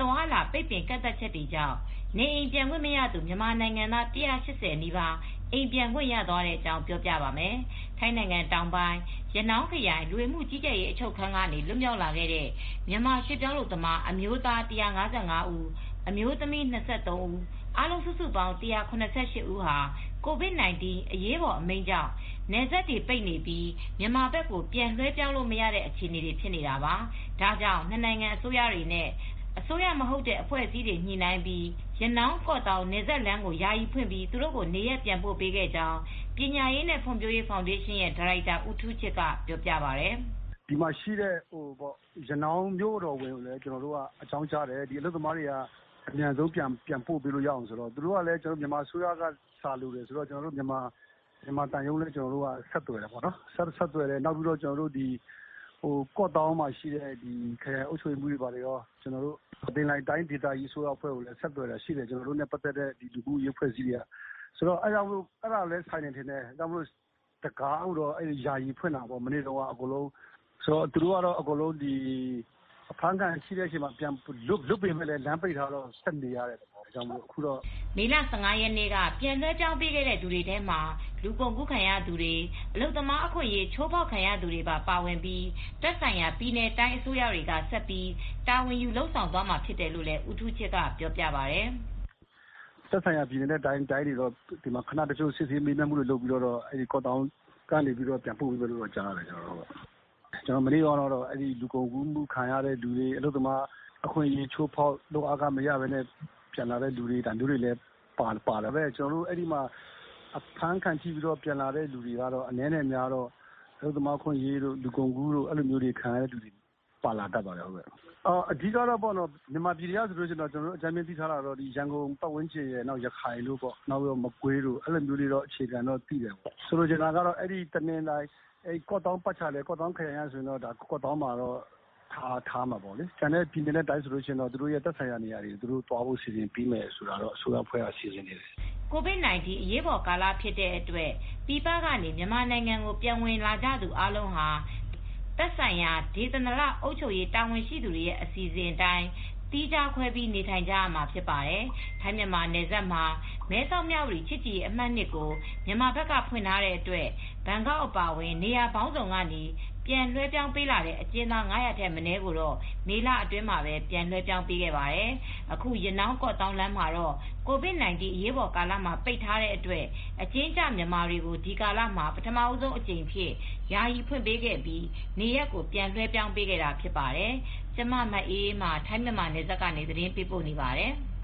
သွားအလာပိတ်ပင်ကန့်သတ်ချက်တွေကြောင့်နေအိမ်ပြန်ခွင့်မရသူမြန်မာနိုင်ငံသားone hundred eightyနီးပါးအိမ်ပြန်ခွင့်ရသွားတဲ့အကြောင်းပြောပြပါမယ်။ထိုင်းနိုင်ငံတောင်ပိုင်းရနောင်းခရိုင်လူဝင်မှုကြီးကြပ်ရေးအချုပ်ခန်းကနေလွတ်မြောက်လာခဲ့တဲ့မြန်မာရွှေ့ပြောင်းလူသမားအမျိုးသားone hundred fifty-fiveဦးအမျိုးသမီးtwenty-threeဦးအားလုံးစုစုပေါင်းone hundred seventy-eightဦးဟာ ကိုဗစ်nineteen အရေးပေါ်အမိန့်ကြောင့်နယ်စပ်တွေပိတ်နေပြီးမြန်မာဘက်ကိုပြန်လွှဲပြောင်းလို့မရတဲ့အခြေအနေတွေဖြစ်နေတာပါ။ဒါကြောင့်နှစ်နိုင်ငံအစိုးရတွေနဲ့အစိုးရမဟုတ်တဲ့အဖွဲ့အစည်းတွေညှိနှိုင်းပြီးရနောင်းကော့တောင်နယ်စပ်လမ်းကိုယာယီဖွင့်ပြီးသူတို့ကိုနေရပ်ပြန်ပို့ပေးခဲ့ကြောင်းပညာရေးနဲ့ဖွံ့ဖြိုးရေးဖောင်ဒေးရှင်းရဲ့ဒါရိုက်တာဦးထူးချစ်ကပြောပြပါရယ်။ဒီမှာရှိတဲ့ဟိုပေါ့ရနောင်းမြို့တော်ဝင်ကိုလည်းကျွန်တော်တို့ကအကြောင်းကြားတယ်ဒီအလုပ်သမားတွေကအမြန်ဆုံးပြန်ပြန်ပို့ပေးလို့ရအောင်ဆိုတော့သူတို့ကလည်းကျွန်တော်မြန်မာအစိုးရကစာလို့တယ်ဆိုတော့ကျွန်တော်တို့မြန်မာမြန်မာတန်ရုံးလည်းကျွန်တော်တို့ကဆက်သွယ်တယ်ပေါ့နော်ဆက်ဆက်သွယ်တယ်နောက်ပြီးတော့ကျွန်တော်တို့ဒီဟိုကော့တောင်းမှာရှိတဲ့ဒီခရိုင်အုပ်ချုပ်ရေးမှုတွေပါတယ်ရောကျွန်တော်တို့အတင်လိုက်တိုင်းဒေတာကြီးဆိုတော့အဖွဲ့ကိုလည်းဆက်သွယ်တာရှိတယ်ကျွန်တော်တို့နဲ့ပတ်သက်တဲ့ဒီလူမှုရေးဖွဲ့စည်းတွေကဆိုတော့အဲ့ဒါလို့အဲ့ဒါလည်းဆိုင်နေတယ်ဒါကြောင့်မို့တကားတော့အဲ့ဒီယာယီဖွင့်တာပေါ့မနေ့တော့အကုန်လုံးဆိုတော့သူတို့ကတော့အကုန်လုံးဒီအဖမ်းခံရှိတဲ့အချိန်မှာပြန်လွတ်လွတ်ပြင်မဲ့လည်းလမ်းပိတ်ထားတော့ဆက်နေရတယ်ပေါ့ဒါကြောင့်မို့အခုတော့မေလfifteenရက်နေ့ကပြန်လွှဲပြောင်းပေးခဲ့တဲ့သူတွေထဲမှာလူကုန်ကူးခံရသူတွေအလုပ်သမားအခွင့်အရေးချိုးဖောက်ခံရသူတွေပါပါဝင်ပြီးတက်ဆိုင်ရာပြည်내တိုင်းအစိုးရတွေကဆက်ပြီးတာဝန်ယူလှုပ်ဆောင်သွားမှာဖြစ်တယ်လို့လည်းဦးထူးချစ်ကပြောပြပါရယ်တက်ဆိုင်ရာပြည်내တိုင်းတိုင်းတွေတော့ဒီမှာခဏတချို့စစ်ဆေးမေးမြန်းမှုတွေလုပ်ပြီးတော့အဲ့ဒီကော့တောင်းကနေပြီးတော့ပြန်ပို့ပြီးလို့ကြားရတယ်ကျွန်တော်တို့ကျွန်တော်မနေ့ကတော့အဲ့ဒီလူကုန်ကူးမှုခံရတဲ့လူတွေအလုပ်သမားအခွင့်အရေးချိုးဖောက်လုပ်အားကမရဘဲနဲ့ပြန်လာတဲ့လူတွေဒါမျိုးတွေလည်းပါပါလာပဲကျွန်တော်တို့အဲ့ဒီမှာအဖမ်းခံကြည့်ပြီးတော့ပြန်လာတဲ့လူတွေကတော့အနည်းနဲ့များတော့အလုပ်သမားခွင့်ရေးတို့လူကုန်ကူးတို့အဲ့လိုမျိုးတွေခံရတဲ့လူတွေပါလာတတ်ပါတယ်ဟုတ်ကဲ့အော်အဓိကတော့ပေါ့နော်မြန်မာပြည်တွေကဆိုလို့ရှိရင်တော့ကျွန်တော်တို့အကြမ်းဖျင်းသိထားတာတော့ဒီရန်ကုန်ပတ်ဝန်းကျင်ရဲ့နောက်ရခိုင်လို့ပေါ့နောက်ပြီးတော့မကွေးတို့အဲ့လိုမျိုးတွေတော့အခြေခံတော့သိတယ်ပေါ့ဆိုလိုချင်တာကတော့အဲ့ဒီတနင်္လာအဲ့ကော့တောင်းပတ်ချလေကော့တောင်းခရိုင်ရဆိုရင်တော့ဒါကော့တောင်းမှာတော့ထားထားမှာပေါ့လေကျန်တဲ့ပြည်နယ်နဲ့တိုင်းဆိုလို့ရှိရင်တော့သူတို့ရဲ့သက်ဆိုင်ရာနေရာတွေသူတို့တွားဖို့စီစဉ်ပြီးမယ်ဆိုတာတော့အစိုးရဖွဲ့အစီအစဉ်နေတယ်ကိုဗစ်nineteenအရေးပေါ်ကာလဖြစ်တဲ့အတွက်ပြည်ပကနေမြန်မာနိုင်ငံကိုပြန်ဝင်လာကြသူအလုံးဟာသက်ဆိုင်ရာဒေသနာအုပ်ချုပ်ရေးတာဝန်ရှိသူတွေရဲ့အစီအစဉ်အတိုင်းတီးခြားခွဲပြီးနေထိုင်ကြရမှာဖြစ်ပါတယ်။ထိုင်းမြန်မာနယ်စပ်မှာမဲဆောက်မြဝတီချစ်ကြည်အမှတ်နှစ်ကိုမြန်မာဘက်ကဖွင့်ထားတဲ့အတွက်ဘန်ကောက်အပါအဝင်နေရာပေါင်းစုံကနေပြန်လွှဲပြောင်းပေးလာတဲ့အကျဉ်းသားnine hundredထက်မနည်းကိုတော့မေလအတွင်းမှာပဲပြန်လွှဲပြောင်းပေးခဲ့ပါတယ်။အခုရနောင်းကော့တောင်းလမ်းမှာတော့ကိုဗစ်nineteenအရေးပေါ်ကာလမှာပိတ်ထားတဲ့အတွက်အကျဉ်းကျမြန်မာတွေကိုဒီကာလမှာပထမဦးဆုံးအကြိမ်ဖြစ်ယာယီဖွင့်ပေးခဲ့ပြီးနေရက်ကိုပြန်လွှဲပြောင်းပေးခဲ့တာဖြစ်ပါတယ်။ကျမမအေးမှာထိုင်းမြန်မာနယ်စပ်ကနေသတင်းပေးပို့နေပါတယ်။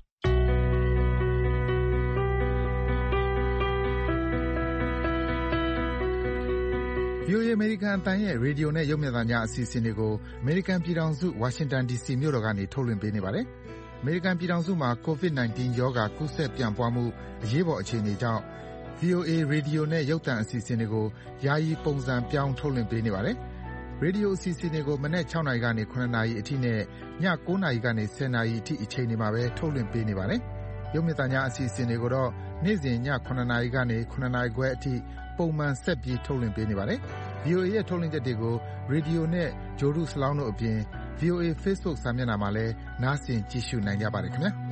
ဗွီအိုအေ အမေရိကန်အသံရဲ့ရေဒီယိုနဲ့ရုပ်မြင်သံကြားအစီအစဉ်တွေကိုအမေရိကန်ပြည်ထောင်စုဝါရှင်တန်ဒီစီမြို့တော်ကနေထုတ်လွှင့်ပေးနေပါတယ်။အမေရိကန်ပြည်ထောင်စုမှာကိုဗစ်nineteenရောဂါကူးစက်ပြန့်ပွားမှုအရေးပေါ်အခြေအနေကြောင့် ဗွီအိုအေရေဒီယိုနဲ့ရုပ်သံအစီအစဉ်တွေကိုယာယီပုံစံပြောင်းထုတ်လွှင့်ပေးနေပါတယ်။ရေဒီယိုအစီအစဉ်တွေကိုမနက်sixနာရီကနေsevenနာရီအထိနဲ့ညnineနာရီကနေtenနာရီအထိအချိန်တွေမှာပဲထုတ်လွှင့်ပေးနေပါတယ်။ရုပ်မြင်သံကြားအစီအစဉ်တွေကိုတော့နေ့စဉ်ညsevenနာရီကနေsevenနာရီခွဲအထိပုံမှန်ဆက်ပြီးထုတ်လွှင့်ပေးနေပါတယ်။ ဗွီအိုအေရဲ့ထုတ်လွှင့်ချက်တွေကိုရေဒီယိုနဲ့ဂြိုဟ်တုစလောင်းတို့အပြင် ဗွီအိုအေ Facebook စာမျက်နှာမှာလည်းနားဆင်ကြည့်ရှုနိုင်ကြပါတယ်ခင်ဗျာ။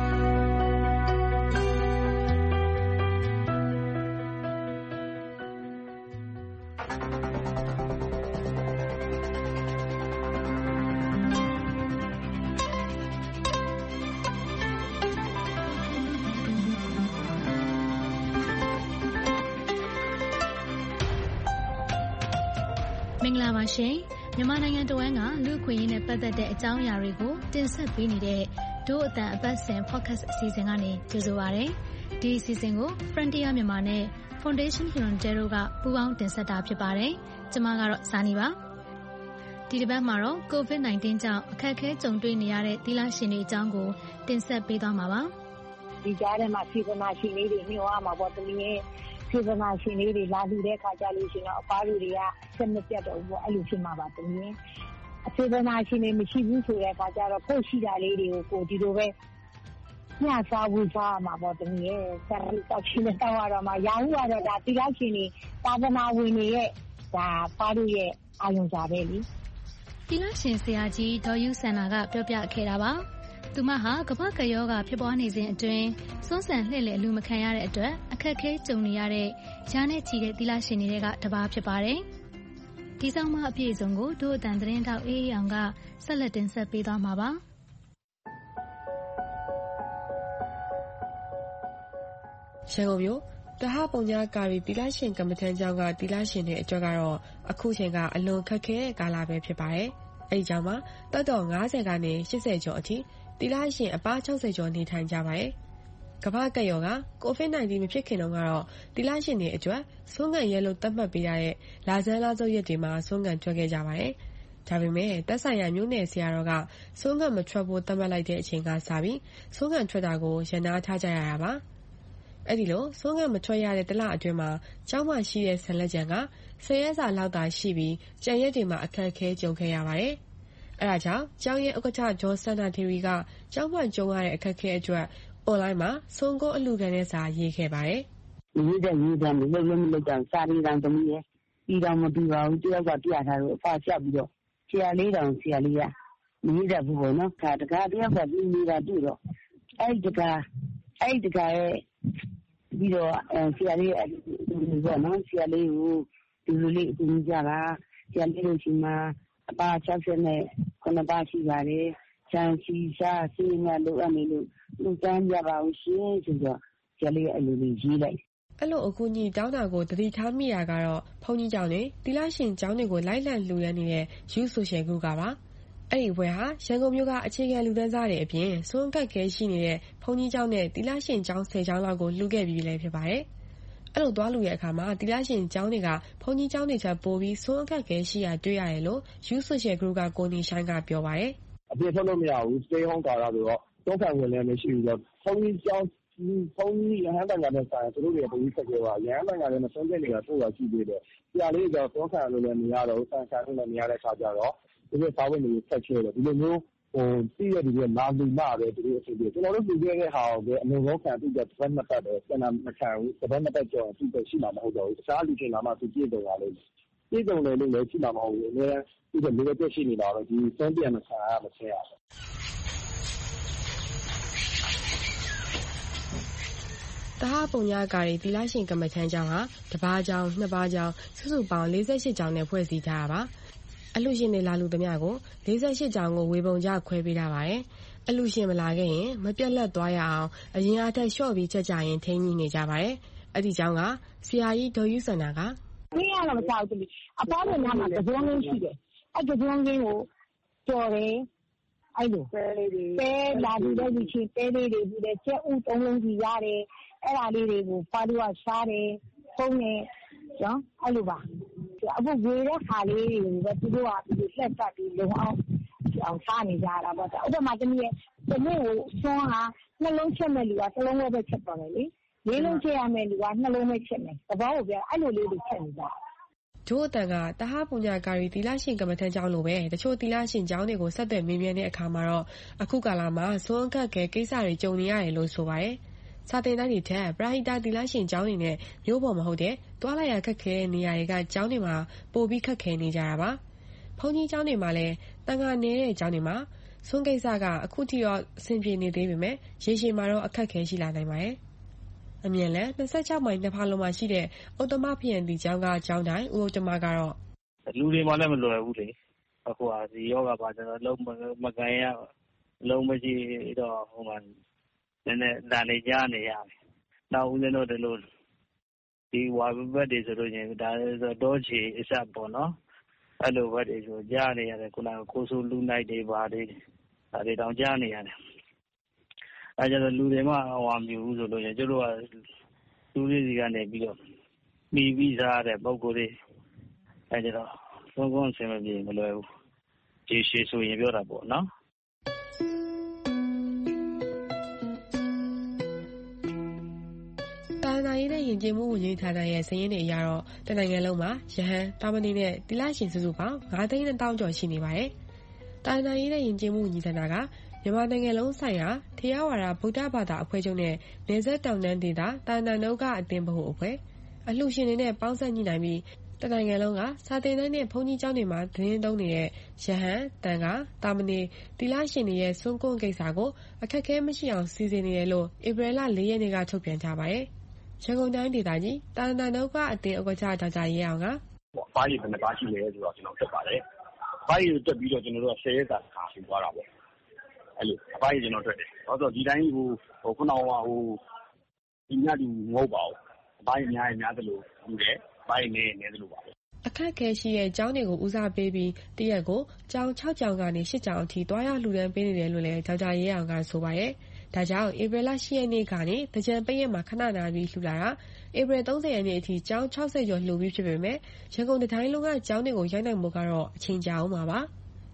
မင်္ဂလာပါရှင်မြန်မာနိုင်ငံတဝန်းကလူ့အခွင့်အရေးနဲ့ပတ်သက်တဲ့အကြောင်းအရာတွေကိုတင်ဆက်ပေးနေတဲ့ဒို့အတန်အပတ်စဉ် podcast အစီအစဉ်ကနေကြိုဆိုပါရစေ။ဒီအစီအစဉ်ကို Frontier မြန်မာနဲ့ Foundation Volunteer တို့ကပူးပေါင်းတင်ဆက်တာဖြစ်ပါတယ်။ကျွန်မကတော့ဇာနီပါ။ဒီတစ်ပတ်မှာတော့ ကိုဗစ်nineteen ကြောင့်အခက်အခဲကြုံတွေ့နေရတဲ့သီလရှင်တွေအကြောင်းကိုတင်ဆက်ပေးသွားမှာပါ။ဒီကြားထဲမှာစေတနာရှင်လေးတွေညှို့ရမှာပေါ့တမီးရဲ့စေတနာရှင်လေးတွေလာလူတဲ့ခါကြလို့ရှိရင်တော့အပားတွေကဆက်မပြတ်တော့ဘူးပေါ့အဲ့လိုဖြစ်မှာပါတမီးအစေတနာရှင်တွေမရှိဘူးဆိုတဲ့အခါကျတော့ကိုယ်ရှိတာလေးတွေကိုကိုဒီလိုပဲညစားဝူစားမှာပေါ့တမီးရဲ့ဆက်ပြီးတောက်ရှင်နဲ့တောက်ရတော့မှရောင်းရတော့ဒါသီလရှင်တွေသာသနာဝင်တွေရဲ့ဒါပါတို့ရဲ့အာယုံစားပဲလေသီလရှင်ဆရာကြီးဒေါ်ယူဆန္နာကပြောပြခဲ့တာပါသူမဟာကမ္ဘာ့ကပ်ရောဂါဖြစ်ပွားနေစဉ်အတွင်းစွန့်ဆန်လှည့်လည်အလူမခံရတဲ့အတွက်အခက်အခဲကြုံနေရတဲ့ရာနဲ့ချီတဲ့သီလရှင်တွေကတပါးဖြစ်ပါတယ်။ဒီဆောင်မအပြည့်အစုံကိုဒို့အတန်သတင်းတောက်အေးအေးအောင်ကဆက်လက်တင်ဆက်ပေးသွားမှာပါ။ရန်ကုန်မြို့တဟပုံညာကာရီတီလာရှင်ကမ္မထမ်းကျောင်းကတီလာရှင်တွေအတွက်ကတော့အခုချိန်ကအလွန်ခက်ခဲတဲ့ကာလပဲဖြစ်ပါတယ်။အဲဒီကျောင်းမှာတက်တော်၅၀ကနေ၈၀ကျော်အထိတီလာရှင်အပါ၆၀ကျော်နေထိုင်ကြပါတယ်။ကမ္ဘာ့ကပ်ရောဂါကိုဗစ်-၁၉ မဖြစ်ခင်တုန်းကတော့တီလာရှင်တွေအတွက်ဆွမ်းခံရဲလို့သတ်မှတ်ပေးရတဲ့လာဇန်လာစုပ်ရက်တွေမှာဆွမ်းခံထွက်ခဲ့ကြပါတယ်။ဒါပေမဲ့သက်ဆိုင်ရာမြို့နယ်ဆရာတော်ကဆွမ်းခံမထွက်ဖို့သတ်မှတ်လိုက်တဲ့အချိန်ကစပြီးဆွမ်းခံထွက်တာကိုရန်နာထားကြရတာပါ။အဲ့ဒီလိုဆွမ်းခံမထွက်ရတဲ့တလအတွင်းမှာကျောင်းမှာရှိတဲ့ဆန်လက်ကျန်ကဆယ်ရက်စာလောက်သာရှိပြီးကျန်ရက်တွေမှာအခက်အခဲကြုံခဲ့ရပါတယ်။အဲဒါကြောင့်ကျောင်းရဲ့ဥက္ကဋ္ဌဂျော်စန္ဒာထေရီကကျောင်းမှာကြုံရတဲ့အခက်အခဲအတွက်အွန်လိုင်းမှာဆွမ်းကိုအလူခံတဲ့စာရေးခဲ့ပါတယ်။ရေးတဲ့ရေးတဲ့မလုပ်လို့မလုပ်တော့စာရီတန်သမီးရဲ့ပြီးတော့မပြီးပါဘူးတယောက်ကပြထားလို့အဖချက်ပြီးတော့ဆရာလေးတောင်ဆရာလေးကမရေးတတ်ဘူးပေါ့နော်။ဒါတကားတယောက်ကပြီးနေတာတွေ့တော့အဲ့တကားအဲ့တကားရဲ့ပြီးတော့ဆရာလေးအဲ့ပေါ့နော်ဆရာလေးကိုဒီလိုလေးအကူကြတာဆရာလေးတို့ရှိမှာအပါ၆၀နဲ့ခုနှစ်ပါးရှိပါတယ်ချမ်းစီစားစီးငါလိုအပ်နေလို့လူတန်းကြပါဦးရှင်ဆိုတော့ဆရာလေးအဲ့လိုလေးရေးလိုက်အဲ့လိုအကူအညီတောင်းတာကိုတတိထားမိတာကတော့ဘုန်းကြီးကျောင်းတွေတီလာရှင်ကျောင်းတွေကိုလိုက်လံလှူရနေတဲ့ Youth Social Group ကပါအဲ့ဒီဘွဲဟာရန်ကုန်မြို့ကအခြေခံလူတန်းစားတွေအပြင်စွန့်ကတ်ခဲရှိနေတဲ့ဘုန်းကြီးကျောင်းနဲ့တီလာရှင်ကျောင်း၁၀ကျောင်းလောက်ကိုလှူခဲ့ပြီးလည်းဖြစ်ပါတယ်။အဲ့လိုသွားလှူရဲ့အခါမှာတီလာရှင်ကျောင်းတွေကဘုန်းကြီးကျောင်းတွေချက်ပို့ပြီးစွန့်ကတ်ခဲရှိရတွေ့ရတယ်လို့ Youth Social Group ကကိုနေဆိုင်ကပြောပါတယ်။အပြည့်ထုတ်လို့မရဘူး stay home ကာလဆိုတော့သုံးခံဝင်လည်းမရှိဘူးတော့ဘုန်းကြီးကျောင်းဘုန်းကြီးရဟန်းတန်ခါနဲ့ဆိုင်သူတို့တွေပုံကြီးဆက်ကြပါရဟန်းတန်ခါနဲ့မဆုံးဖြတ်နေတာပို့တာရှိသေးတယ်။ဆရာလေးကသုံးခံလို့လည်းမရတော့ဘူးဆန်ခံလို့လည်းမရတဲ့ခါကျတော့ဒီလိုစာဝင်တွေဆက်ချဲတယ်ဒီလိုမျိုးဟိုသိရတဲ့နာလူမပဲဒီလိုအဖြစ်ကျွန်တော်တို့ပြည်ခဲ့တဲ့ဟာကိုအလုံးစုံခံပြီးတော့တစ်ပတ်တော့စံမခံဘူးတစ်ပတ်ကြောင်သူ့ပဲရှိမှာမဟုတ်တော့ဘူးတခြားလူချင်းလာမှသူပြည့်စုံလာလို့ပြည့်စုံတယ်လို့လည်းရှိမှာမဟုတ်ဘူးအများကြီးဒီလိုပဲရှိနေတာတော့ဒီစံပြန်မခံရမဆဲရဘူးတဟပုံညာကာရီတီလာရှင်ကမ္မထမ်းကျောင်းဟာတစ်ပါးကျောင်းနှစ်ပါးကျောင်းစုစုပေါင်း၄၈ကျောင်းနဲ့ဖွဲ့စည်းထားတာပါအလူရှင်တွေလာလူသမျှကို၄၈ကျောင်းကိုဝေပုံကြခွဲပေးထားပါတယ်အလူရှင်မလာခဲ့ရင်မပြတ်လက်သွားရအောင်အရင်အထက်လျှော့ပြီးချက်ကြရင်ထိန်းညှိနေကြပါတယ်အဲ့ဒီကျောင်းကဆရာကြီးဒေါ်ယူစန္ဒာကမင်းရတော့မကြောက်ဘူးအပေါင်းနဲ့နားမှာကြုံရင်းရှိတယ်အဲ့ကြုံရင်းကိုကြော်တယ်အဲ့လိုပဲလေးတွေပဲလာပြီးတော့ဒီချင်းပဲလေးတွေပြီးတဲ့ကျက်ဥသုံးလုံးကြီးရတယ်အဲ့ဒါလေးတွေကိုဖားလို့ရှားတယ်ဖုံးနေနော်အဲ့လိုပါအခုဝေတဲ့ခါလေးတွေပဲသူတို့ကဒီလက်တက်ပြီးလုံအောင်အောင်စားနေကြတာပေါ့ဥပမာတနည်းတနည်းကိုဆွမ်းဟာနှလုံးချက်မဲ့လူကတစ်လုံးပဲချက်ပါမယ်လေလေးလုံးချက်ရမယ့်လူကနှလုံးပဲချက်မယ်သဘောကိုပြောအဲ့လိုလေးတွေချက်နေကြဂျိုးအတန်ကတဟပုံညာကာရီတီလာရှင်ကမ္မထမ်းကျောင်းလိုပဲတချို့တီလာရှင်ကျောင်းတွေကိုဆက်သွယ်မေးမြန်းတဲ့အခါမှာတော့အခုကာလမှာစွန့်ကတ်ခဲကိစ္စတွေကြုံနေရတယ်လို့ဆိုပါတယ်စာတင်တိုင်းတွေထက်ပရာဟိတာတီလာရှင်ကျောင်းတွေနဲ့မျိုးပေါ်မဟုတ်တဲ့တွားလိုက်ရခက်ခဲတဲ့နေရာတွေကကျောင်းတွေမှာပိုပြီးခက်ခဲနေကြတာပါဘုန်းကြီးကျောင်းတွေမှာလည်းတန်ခါနေတဲ့ကျောင်းတွေမှာဆွန့်ကိစ္စကအခုထိတော့အဆင်ပြေနေသေးပေမဲ့ရေရှည်မှာတော့အခက်ခဲရှိလာနိုင်ပါတယ်အမြင်လဲ၂၆မိုင်နှစ်ဖာလုံးမှာရှိတဲ့ဥတ္တမဖျံတီကျောင်းကကျောင်းတိုင်းဦးဥတ္တမကတော့လူတွေမှလည်းမလွယ်ဘူးလေအခုကဒီယောဂပါကျွန်တော်လုံးမကန်ရလုံးမရှိတော့ဟိုမှာနည်းနည်းဒါနေကြနေရတယ်နောက်ဦးဇင်းတို့ဒီလိုဒီဝါဘက်တွေဆိုလို့ရင်ဒါဆိုတော့ချီအစပ်ပေါ့နော်အဲ့လိုဘက်တွေဆိုကြားနေရတယ်ခုနကကိုဆိုလူနိုင်တွေပါတွေဒါတွေတောင်ကြားနေရတယ်အဲကျတော့လူတွေမှဟောမျိုးဆိုလို့ရင်ကျတို့ကလူတွေစီကနေပြီးတော့မိပြီးစားတဲ့ပုံကိုယ်တွေအဲကျတော့ဘုံဘုံဆင်မပြေမလွယ်ဘူးဒီရှိဆိုရင်ပြောတာပေါ့နော်တာနာရေးနဲ့ယဉ်ကျေးမှုဝန်ကြီးဌာနရဲ့စာရင်းတွေအရတော့တနိုင်ငံလုံးမှာရဟန်းတာမဏေနဲ့တီလာရှင်စုစုပေါင်း၅သိန်းနှစ်သောင်းကျော်ရှိနေပါတယ်။တာနာရေးနဲ့ယဉ်ကျေးမှုဝန်ကြီးဌာနကမြန်မာနိုင်ငံလုံးဆိုင်ရာထေရဝါဒဗုဒ္ဓဘာသာအဖွဲ့ချုပ်နဲ့နယ်စပ်တောင်တန်းဒေသတာနာနုကအသင်းဗဟိုအဖွဲ့အလှူရှင်တွေနဲ့ပေါင်းစပ်ညှိနှိုင်းပြီးတနိုင်ငံလုံးကစာသင်တန်းနဲ့ဘုန်းကြီးကျောင်းတွေမှာသတင်းသုံးနေတဲ့ရဟန်းတန်ခါတာမဏေသီလရှင်တွေရဲ့ဆွမ်းကွန်းကိစ္စကိုအခက်အခဲမရှိအောင်စီစဉ်နေတယ်လို့ဧပြီလ၄ရက်နေ့ကထုတ်ပြန်ကြပါတယ်။ရန်ကုန်တိုင်းဒေသကြီးတာသနာနုကအသင်းဥက္ကဋ္ဌဒေါက်တာရဲအောင်ကအပိုင်းရဘယ်နှပါရှိလဲဆိုတော့ကျွန်တော်တက်ပါတယ်။အပိုင်းရတက်ပြီးတော့ကျွန်တော်တို့ကဆယ်ရက်စာခါရှင်းသွားတာပေါ့။အဲ့လိုအပိုင်းရကျွန်တော်တက်တယ်။ဘာလို့ဆိုဒီတိုင်းဟိုဟိုခုနကဟိုဒီညတူမဟုတ်ပါဘူး။အပိုင်းအများကြီးများသလိုလူတယ်။ပိုင်းနေနေသလိုပါပဲအခက်အခဲရှိတဲ့ကျောင်းတွေကိုဦးစားပေးပြီးတရက်ကိုကျောင်း၆ကျောင်းကနေ၈ကျောင်းအထိတွားရောက်လှူဒန်းပေးနေတယ်လို့လည်းဒေါက်တာရဲအောင်ကဆိုပါရဲ့ဒါကြောင့်ဧပြီလ၈ရက်နေ့ကနေသကြံပိတ်ရက်မှာခဏနာပြီးလှူလာတာဧပြီ၃၀ရက်နေ့အထိကျောင်း၆၀ကျော်လှူပြီးဖြစ်ပေမဲ့ရန်ကုန်တိုင်းလုံးကကျောင်းတွေကိုရိုက်နိုင်မှုကတော့အချိန်ကြာအောင်ပါပါ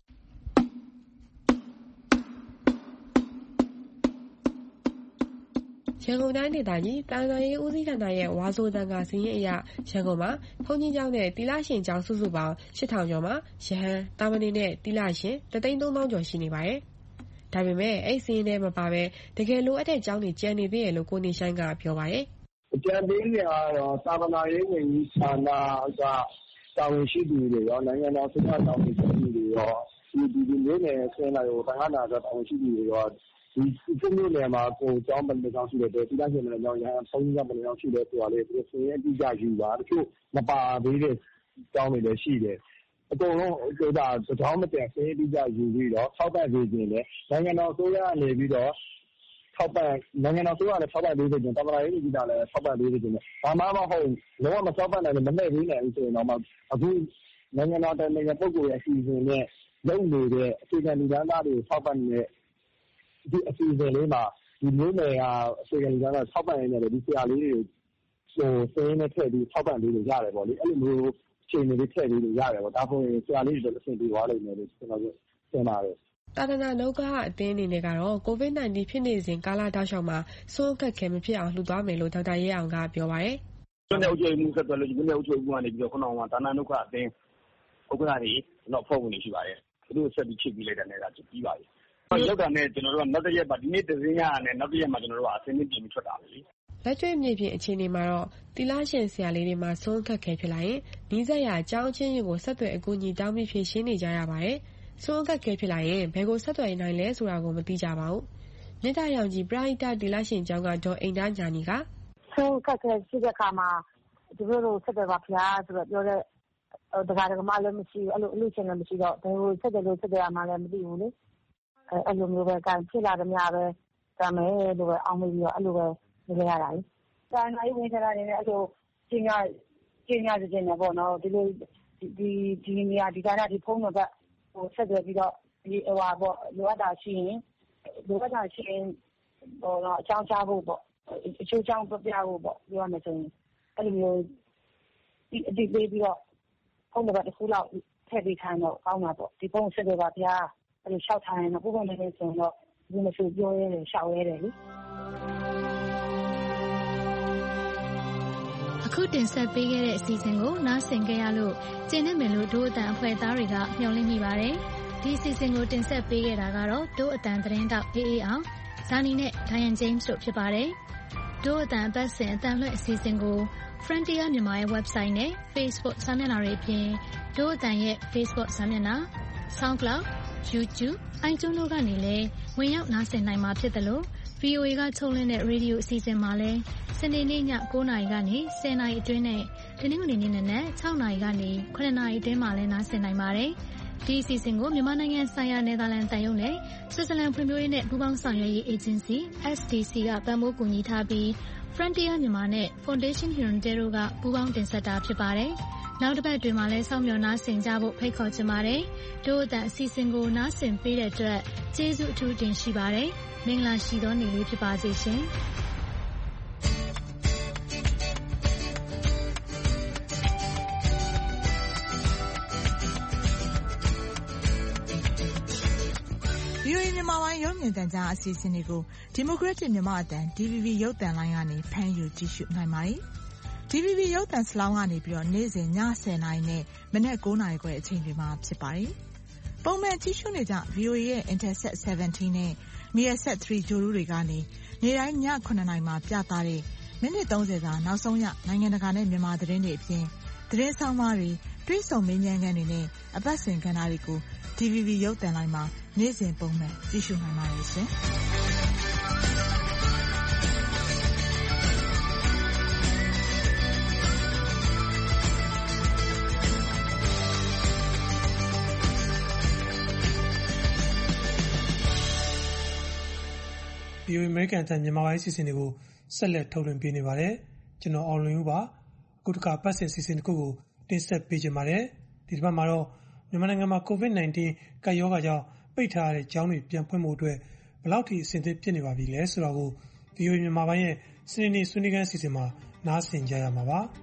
ရန်ကုန်တိုင်းဒေသကြီးတာနာရေးဦးစီးဌာနရဲ့ဝါဆိုတန်ခါစီးရင်အရရန်ကုန်မှာဘုန်းကြီးကျောင်းနဲ့တီလာရှင်ကျောင်းစုစုပေါင်း၈ထောင်ကျော်မှာရဟန်းတာမဏေနဲ့တီလာရှင်တသိန်းသုံးသောင်းကျော်ရှိနေပါတယ်။ဒါပေမဲ့အဲ့စီးရင်ထဲမှာပါပဲတကယ်လိုအပ်တဲ့ကျောင်းတွေကျန်နေသေးတယ်လို့ကိုနေဆိုင်ကပြောပါတယ်။အကျန်သေးတွေကတော့သာသနာရေးဝန်ကြီးဌာနကတာဝန်ရှိသူတွေရောနိုင်ငံတော်စစ်တပ်တာဝန်ရှိသူတွေရောဒီဒီဒီမျိုးနဲ့ဆင်းလာရောတန်ခါနာကတာဝန်ရှိသူတွေရောဒီဒီမျိုးနယ်မှာကိုကျောင်းပလင်ကျောင်းရှိတယ်တီလာရှင်ပလင်ကျောင်းရဟန်းဘုန်းကြီးကျောင်းပလင်ကျောင်းရှိတယ်ဆိုတာလေသူစင်ရဲ့အတိအကျယူပါတချို့မပါသေးတဲ့ကျောင်းတွေလည်းရှိတယ်အကုန်လုံးဟိုဒါကြောင်းမတင်စင်ရဲ့အတိအကျယူပြီးတော့ထောက်ပံ့ပေးခြင်းနဲ့နိုင်ငံတော်အစိုးရကနေပြီးတော့ထောက်ပံ့နိုင်ငံတော်အစိုးရလည်းထောက်ပံ့ပေးခြင်းတမန်တော်ရေးကြီးတာလည်းထောက်ပံ့ပေးခြင်းဘာမှမဟုတ်လုံးဝမထောက်ပံ့နိုင်လည်းမနဲ့ပေးနိုင်ဘူးဆိုရင်တော့အခုနိုင်ငံတော်တိုင်ပင်ခံပုဂ္ဂိုလ်ရဲ့အစီအစဉ်နဲ့လုပ်နေတဲ့အခြေခံလူတန်းသားတွေကိုထောက်ပံ့နေတဲ့ဒီအစီအစဉ်လေးမှာဒီမျိုးနယ်ကအခြေခံလူတန်းသားထောက်ပံ့ရတဲ့ဒီဆရာလေးတွေဟိုစင်းနဲ့ထည့်ပြီးထောက်ပံ့ပေးလို့ရတယ်ပေါ့လေအဲ့လိုမျိုးအချိန်လေးထည့်ပြီးလို့ရတယ်ပေါ့ဒါဆိုရင်ဆရာလေးတွေလည်းအဆင်ပြေသွားလိမ့်မယ်လို့ကျွန်တော်ပြောသင်ပါတယ်တာသနာနုကအသင်းအနေနဲ့ကတော့ကိုဗစ်၁၉ဖြစ်နေစဉ်ကာလတောက်လျှောက်မှာစိုးအခက်ခဲမဖြစ်အောင်လှူသွားမယ်လို့ဒေါက်တာရဲအောင်ကပြောပါတယ်။ကျွန်တော်အုပ်ချုပ်မှုဆက်သွယ်လို့ကျွန်တော်အုပ်ချုပ်မှုကနေပြီးတော့ခုနကတာသနာနုကအသင်းဥက္ကဋ္ဌတွေကျွန်တော်ဖွဲ့ဝင်နေရှိပါတယ်။သူတို့ဆက်ပြီးဖြစ်ပြီးလိုက်တဲ့နေတာပြီးပါပြီ။လောက်တာနဲ့ကျွန်တော်တို့ကနောက်တစ်ရက်ပါဒီနေ့တစင်းရနဲ့နောက်တစ်ရက်မှာကျွန်တော်တို့ကအစင်းနဲ့ပြင်ပြီးထွက်တာပဲ။လက်တွေ့မြေပြင်အခြေအနေမှာတော့တီလာရှင်ဆရာလေးတွေမှာစိုးအခက်ခဲဖြစ်လာရင်နီးစပ်ရာအကြောင်းချင်းတွေကိုဆက်သွယ်အကူအညီတောင်းပြီးဖြေရှင်းနေကြရပါတယ်။စိုးအခက်ခဲဖြစ်လာရင်ဘယ်ကိုဆက်သွယ်နိုင်လဲဆိုတာကိုမသိကြပါဘူး။မြစ်တာရောင်ကြီးပရိဟိတတီလာရှင်ကျောင်းကဒေါ်အိမ်သားညာနီကစိုးအခက်ခဲဖြစ်တဲ့အခါမှာသူတို့တို့ဆက်သွယ်ပါဗျာဆိုတော့ပြောတဲ့တကားတကမလည်းမရှိဘူးအဲ့လိုအလို့ချင်းလည်းမရှိတော့ဘယ်ကိုဆက်တယ်လို့ဆက်တယ်မှလည်းမသိဘူးလေအဲအဲ့လိုမျိုးပဲကံဖြစ်လာတဲ့များပဲဒါမယ်လို့ပဲအောင်းပြီးတော့အဲ့လိုပဲနေကြရတာလေ။ဒါနိုင်ဝင်ကြတာနေအဲ့လိုကျင်းရကျင်းရကျင်းနေပေါ့နော်ဒီလိုဒီဒီနေရာဒီကားတာဒီဖုန်းနံပါတ်ဟိုဆက်သွယ်ပြီးတော့ဒီဟိုပါပေါ့လိုအပ်တာရှိရင်လိုအပ်တာရှိရင်ဟိုတော့အချောင်းချဖို့ပေါ့အချိုးချောင်းပြပြဖို့ပေါ့ပြောရမယ်ဆိုရင်အဲ့လိုမျိုးဒီအတိပေးပြီးတော့ဖုန်းနံပါတ်တစ်ခုလောက်ထည့်ပေးခိုင်းတော့ကောင်းတာပေါ့ဒီဖုန်းဆက်သွယ်ပါဗျာအဲ့လိုလျှောက်ထားရင်တော့ပုံမှန်လေးဆိုရင်တော့ဒီလိုဆိုပြောရဲတယ်လျှောက်ရဲတယ်လေအခုတင်ဆက်ပေးခဲ့တဲ့အစီအစဉ်ကိုနားဆင်ကြရလို့ကျင်းနေမယ်လို့ဒို့အတန်အဖွဲ့သားတွေကမျှော်လင့်မိပါတယ်ဒီအစီအစဉ်ကိုတင်ဆက်ပေးခဲ့တာကတော့ဒို့အတန်သတင်းတောက်အေးအေးအောင်ဇာနီနဲ့ဒိုင်ယန်ဂျိမ်းစ်တို့ဖြစ်ပါတယ်ဒို့အတန်အပတ်စဉ်အတန်လွှင့်အစီအစဉ်ကို Frontier မြန်မာရဲ့ website နဲ့ Facebook စာမျက်နှာတွေအပြင်ဒို့အတန်ရဲ့ Facebook စာမျက်နှာ SoundCloud YouTube, iTunes တို့ကနေလည်းဝင်ရောက်နားဆင်နိုင်မှာဖြစ်တယ်လို့ ဗွီအိုအေ ကထုတ်လွှင့်တဲ့ရေဒီယိုအစီအစဉ်မှာလည်းစနေနေ့ည၉နာရီကနေ၁၀နာရီအတွင်းနဲ့တနင်္ဂနွေနေ့နက်၆နာရီကနေ၇နာရီအတွင်းမှာလည်းနားဆင်နိုင်ပါတယ်။ဒီအစီအစဉ်ကိုမြန်မာနိုင်ငံဆိုင်ရာနယ်သာလန်တန်ယုံနဲ့ဆွစ်ဇာလန်ဖွံ့ဖြိုးရေးနဲ့ပူးပေါင်းဆောင်ရွက်ရေးအေဂျင်စီ S D C ကပံ့ပိုးကူညီထားပြီး Frontier မြန်မာနဲ့ Foundation Hirondale တို့ကပူးပေါင်းတင်ဆက်တာဖြစ်ပါတယ်။နောက်တစ်ပတ်တွင်မှလည်းစောင့်မျှော်နားဆင်ကြဖို့ဖိတ်ခေါ်ချင်ပါတယ်။တို့အတန်အစီအစဉ်ကိုနားဆင်ပေးတဲ့အတွက်ကျေးဇူးအထူးတင်ရှိပါတယ်။မင်္ဂလာရှိသောနေ့လေးဖြစ်ပါစေရှင်။ဗွီအိုအေ မြန်မာပိုင်းရုပ်မြင်သံကြားအစီအစဉ်တွေကိုဒီမိုကရက်တစ်မြန်မာအသံ D V B ရုပ်သံလိုင်းကနေဖမ်းယူကြည့်ရှုနိုင်ပါတယ်။ D V B ရုပ်သံစလောင်းကနေပြီးတော့နေ့စဉ်ည၁၀နာရီနဲ့မနက်၉နာရီခွဲအချိန်တွေမှာဖြစ်ပါတယ်။ပုံမှန်ကြည့်ရှုနေကြ ဗွီအိုအေ ရဲ့ Intelsat ဆယ်ဗန်တီးနဲ့ Measat သုံးဂြိုဟ်တုတွေကနေနေ့တိုင်းည၇နာရီမှာပြသတဲ့မိနစ်၃၀စာနောက်ဆုံးရနိုင်ငံတကာနဲ့မြန်မာသတင်းတွေအပြင်သတင်းဆောင်မတွေတွေးဆုံမေးမြန်းခန်းတွေနဲ့အပတ်စဉ်ကဏ္ဍတွေကို ဒီ ဗီ ဗီ ရုပ်သံလိုင်းမှာနေ့စဉ်ပုံမှန်ကြည့်ရှုနိုင်ပါတယ်ရှင်။ဗီအိုအေ အမေရိကန်အသံမြန်မာပိုင်းအစီအစဉ်တွေကိုဆက်လက်ထုတ်လွှင့်ပေးနေပါတယ်။ကျွန်တော်အောင်လွင်ဦးပါ။အခုတစ်ခါပတ်စဉ်အစီအစဉ်တစ်ခုကိုတင်ဆက်ပေးချင်ပါတယ်။ဒီတစ်ပတ်မှာတော့မြန်မာနိုင်ငံမှာ ကိုဗစ် ၁၉ ကပ်ရောဂါကြောင့်ပိတ်ထားရတဲ့ကျောင်းတွေပြန်ဖွင့်ဖို့အတွက်ဘယ်လောက်ထိအဆင်သင့်ဖြစ်နေပါပြီလဲဆိုတာကို ဗီအိုအေ မြန်မာပိုင်းရဲ့စနေနေ့ဆွေးနွေးခန်းအစီအစဉ်မှာနားဆင်ကြရမှာပါ။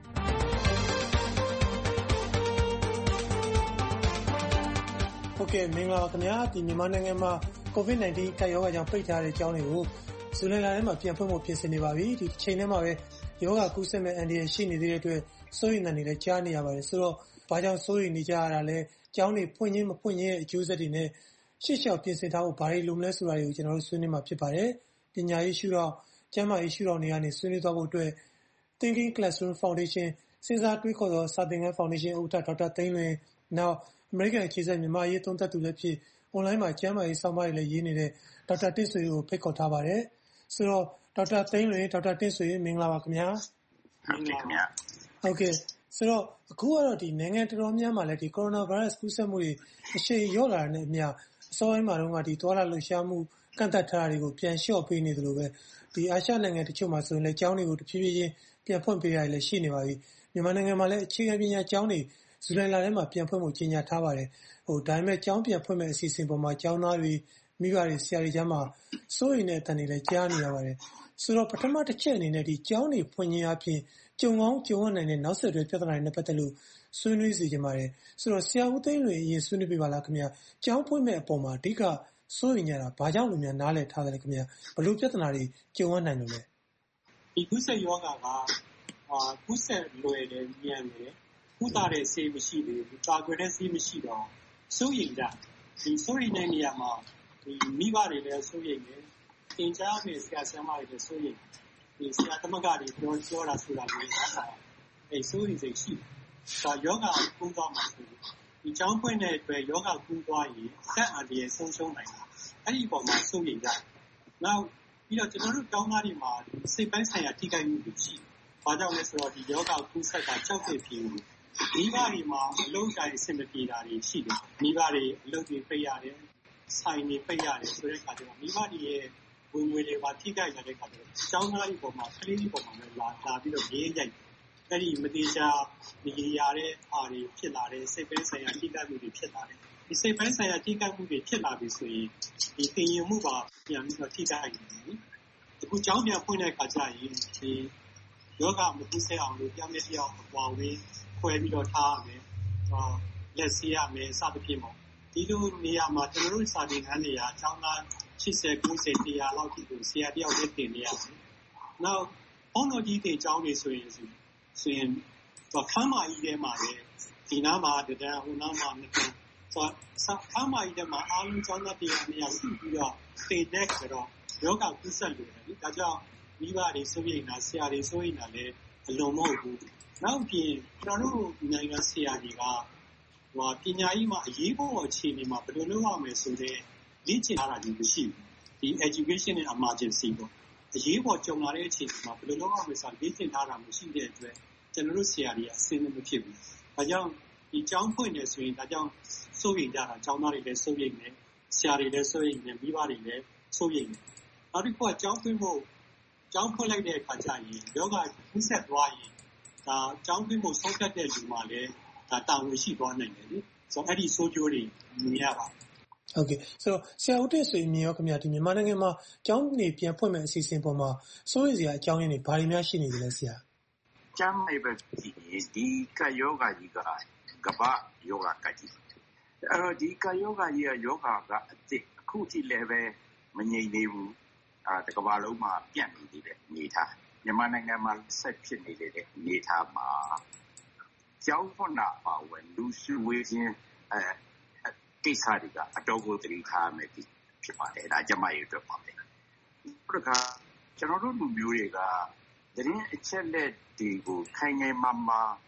ဟုတ်ကဲ့မင်္ဂလာပါခင်ဗျာဒီမြန်မာနိုင်ငံမှာကိုဗစ် ၁၉ ကပ်ရောဂါကြောင့်ပိတ်ထားတဲ့ကျောင်းတွေကိုဇူလိုင်လထဲမှာပြန်ဖွင့်ဖို့ပြင်ဆင်နေပါပြီဒီချိန်ထဲမှာပဲရောဂါကူးစက်မဲ့အန္တရာယ်ရှိနေတဲ့အတွက်စိုးရိမ်နေတယ်ကြားနေရပါတယ်ဆိုတော့ဘာကြောင့်စိုးရိမ်နေကြရတာလဲကျောင်းတွေဖွင့်ခြင်းမဖွင့်ခြင်းရဲ့အကျိုးဆက်တွေနဲ့ရှေ့လျှောက်ပြင်ဆင်ထားဖို့ဘာတွေလိုမလဲဆိုတာတွေကိုကျွန်တော်တို့ဆွေးနွေးမှာဖြစ်ပါတယ်ပညာရေးရှုထောင့်ကျန်းမာရေးရှုထောင့်တွေကနေဆွေးနွေးသွားဖို့အတွက် Thinking Classroom Foundation စဉ်းစားတွေးခေါ်သောစာသင်ခန်းဖောင်ဒေးရှင်းဥက္ကဋ္ဌဒေါက်တာသိန်းလွင်နောက်အမေရိကန်အခြေစိုက်မြန်မာရေးသုံးသပ်သူလည်းဖြစ် online မှာကျန်းမာရေးဆောင်းပါးတွေလည်းရေးနေတဲ့ဒေါက်တာတင့်ဆွေကိုဖိတ်ခေါ်ထားပါတယ်ဆိုတော့ဒေါက်တာသိန်းလွင်ဒေါက်တာတင့်ဆွေမင်္ဂလာပါခင်ဗျာဟုတ်ကဲ့ခင်ဗျာဟုတ်ကဲ့ဆိုတော့အခုကတော့ဒီနိုင်ငံတော်တော်များများမှာလည်းဒီကိုရိုနာဗိုင်းရပ်စ်ကူးစက်မှုတွေအရှိန်လျော့လာတဲ့အနေအအစောပိုင်းမှာတော့ကဒီသွားလာလှုပ်ရှားမှုကန့်သတ်ထားတာတွေကိုပြန်လျှော့ပေးနေသလိုပဲဒီအာရှနိုင်ငံတချို့မှာဆိုရင်လည်းကျောင်းတွေကိုတဖြည်းဖြည်းချင်းပြန်ဖွင့်ပေးရတယ်လည်းရှိနေပါပြီမြန်မာနိုင်ငံမှာလည်းအခြေခံပညာကျောင်းတွေဇူလိုင်လထဲမှာပြန်ဖွင့်ဖို့ကြီးညာထားပါတယ်ဟိုဒါပေမဲ့ကျောင်းပြန်ဖွင့်မဲ့အစီအစဉ်ပေါ်မှာကျောင်းသားတွေမိဘတွေဆရာတွေကြားမှာစိုးရိမ်တဲ့အတန်တွေလည်းကြားနေရပါတယ်ဆိုတော့ပထမတစ်ချက်အနေနဲ့ဒီကျောင်းတွေဖွင့်ခြင်းအပြင်ကြုံကောင်းကြုံရနိုင်တဲ့နောက်ဆက်တွဲပြဿနာတွေနဲ့ပတ်သက်လို့ဆွေးနွေးစီကြပါတယ်ဆိုတော့ဆရာဦးသိန်းလွင်အရင်ဆွေးနွေးပြပါလားခင်ဗျာကျောင်းဖွင့်မဲ့အပေါ်မှာအဓိကစိုးရိမ်ကြတာဘာကြောင့်လူများနားလည်ထားတယ်ခင်ဗျာဘလို့ပြဿနာတွေကြုံရနိုင်လို့လဲဒီကုသယောဂါကဟာကုသလွယ်တယ်ညံ့တယ်ကုသတဲ့ဆေးမရှိသေးဘူးကာကွယ်တဲ့ဆေးမရှိတော့စိုးရိမ်ကြဒီစိုးရိမ်တဲ့နေရာမှာဒီမိဘတွေလည်းစိုးရိမ်တယ်သင်ကြားမယ့်ဆရာဆရာမတွေလည်းစိုးရိမ်ဒီဆရာသမဂ္ဂတွေပြောပြောတာဆိုတာမျိုးအဲစိုးရိမ်စိတ်ရှိဒါယောဂကုသမှာဆိုဒီကျောင်းဖွင့်တဲ့အတွက်ယောဂကုသွားရင်ဆက်အန္တရာယ်ဆုံးရှုံးနိုင်တယ်အဲ့ဒီပုံမှာစိုးရိမ်ကြနောက်ပြီးတော့ကျွန်တော်တို့ကျောင်းသားတွေမှာစိတ်ပိုင်းဆိုင်ရာထိခိုက်မှုတွေရှိဘာကြောင့်လဲဆိုတော့ဒီယောဂကုသက်ကကြောက်တဲ့ဖြစ်နေမိဘတွေမှာအလုံးတိုင်းအဆင်မပြေတာတွေရှိတယ်မိဘတွေအလုပ်တွေပိတ်ရတယ်ဆိုင်တွေပိတ်ရတယ်ဆိုတဲ့အခါကျတော့မိဘတွေရဲ့ဝင်ငွေတွေပါထိခိုက်ရတဲ့အခါကျတော့ကျောင်းသားတွေပေါ်မှာကလေးတွေပေါ်မှာလည်းလာလာပြီးတော့ရင်းရိုက်အဲ့ဒီမတိကျနေရတဲ့အားတွေဖြစ်လာတဲ့စိတ်ပိုင်းဆိုင်ရာထိခိုက်မှုတွေဖြစ်လာတယ်ဒီစိတ်ပိုင်းဆိုင်ရာထိခိုက်မှုတွေဖြစ်လာပြီဆိုရင်ဒီသင်ယူမှုပါပြန်ပြီးတော့ထိခိုက်နေတယ်အခုကျောင်းပြန်ဖွင့်တဲ့အခါကျရင်ဒီယောဂမကူးစက်အောင်လို့ပြောင်းလဲပြောင်းအပွားဝေးခွဲပြီးတော့ထားရမယ်လက်စီရမယ်စသဖြင့်ပေါ့ဒီလိုနေရာမှာကျွန်တော်တို့စာသင်ခန်းတွေကကျောင်းသား၈၀ ၉၀ ၁၀၀လောက်ထိကိုဆရာတယောက်နဲ့သင်နေရတယ်နောက်ဘုန်းတော်ကြီးတွေကျောင်းတွေဆိုရင်ဆိုရင်ခမ်းမကြီးထဲမှာလည်းဒီနားမှာတန်းဟိုနားမှာနှစ်တန်းဆိုခမ်းမကြီးထဲမှာအားလုံးကျောင်းသားတရားနေရာစုပြီးတော့သင်တဲ့ကြတော့ယောဂကုသလို့ရတယ်ဒါကြောင့်မိဘတွေစိုးရိမ်တာဆရာတွေစိုးရိမ်တာလည်းအလွန်မဟုတ်ဘူးနောက်ပြင်ကျွန်တော်တို့နိုင်ငံဆရာကြီးကဟိုပညာရေးမှာအရေးပေါ်အခြေအနေမှာဘယ်လိုလုပ်ရမလဲဆိုတဲ့လေ့ကျင့်ထားတာမျိုးမရှိဘူးဒီ education and emergency ပေါ့အရေးပေါ်ကြုံလာတဲ့အခြေအနေမှာဘယ်လိုလုပ်ရမလဲဆိုတာလေ့ကျင့်ထားတာမရှိတဲ့အတွက်ကျွန်တော်တို့ဆရာတွေအဆင်မဖြစ်ဘူးဒါကြောင့်ဒီကျောင်းဖွင့်နေဆိုရင်ဒါကြောင့်စိုးရိမ်ကြတာကျောင်းသားတွေလည်းစိုးရိမ်နေဆရာတွေလည်းစိုးရိမ်နေမိဘတွေလည်းစိုးရိမ်နေနောက်တစ်ခုကကျောင်းဖွင့်ဖို့ကျောင်းဖွင့်လိုက်တဲ့အခါကျရင်ယောဂကူးစက်သွားရင်ဒါကျောင်းဖွင့်ဖို့ဆုံးဖြတ်တဲ့လူမှလည်းဒါတာဝန်ရှိသွားနိုင်တယ်လေဆိုတော့အဲ့ဒီဆိုးကျိုးတွေမြင်ရပါဟုတ်ကဲ့ဆိုတော့ဆရာဦးတဲ့ဆိုရင်မြင်ရောခင်ဗျာဒီမြန်မာနိုင်ငံမှာကျောင်းနေပြန်ဖွင့်မဲ့အစီအစဉ်ပေါ်မှာစိုးရိမ်စရာအကြောင်းရင်းတွေဘာတွေများရှိနေကြလဲဆရာကျမ်းမိုက်ပဲဒီဒီကယောဂကြီးကကဘာယောဂကကြီးအဲ့တော့ဒီကယောဂကြီးကယောဂကအစ်စ်အခုထိလည်းပဲမငြိမ်သေးဘူးအာတကဘာလုံးမှာပြန့်နေသေးတယ်နေထားမြန်မာနိုင်ငံမှာဆက်ဖြစ်နေတဲ့နေထားမှာကျောင်းဖွင့်တာပါဝင်လူစုဝေးခြင်းအဲကိစ္စတွေကအတော်ကိုတတိထားမယ်ဖြစ်ပါတယ်ဒါကျမရဲ့အတွက်ပါပဲဘုရားကျွန်တော်တို့လူမျိုးတွေကသတင်းအချက်လက်တွေကိုခိုင်ခိုင်မာမာ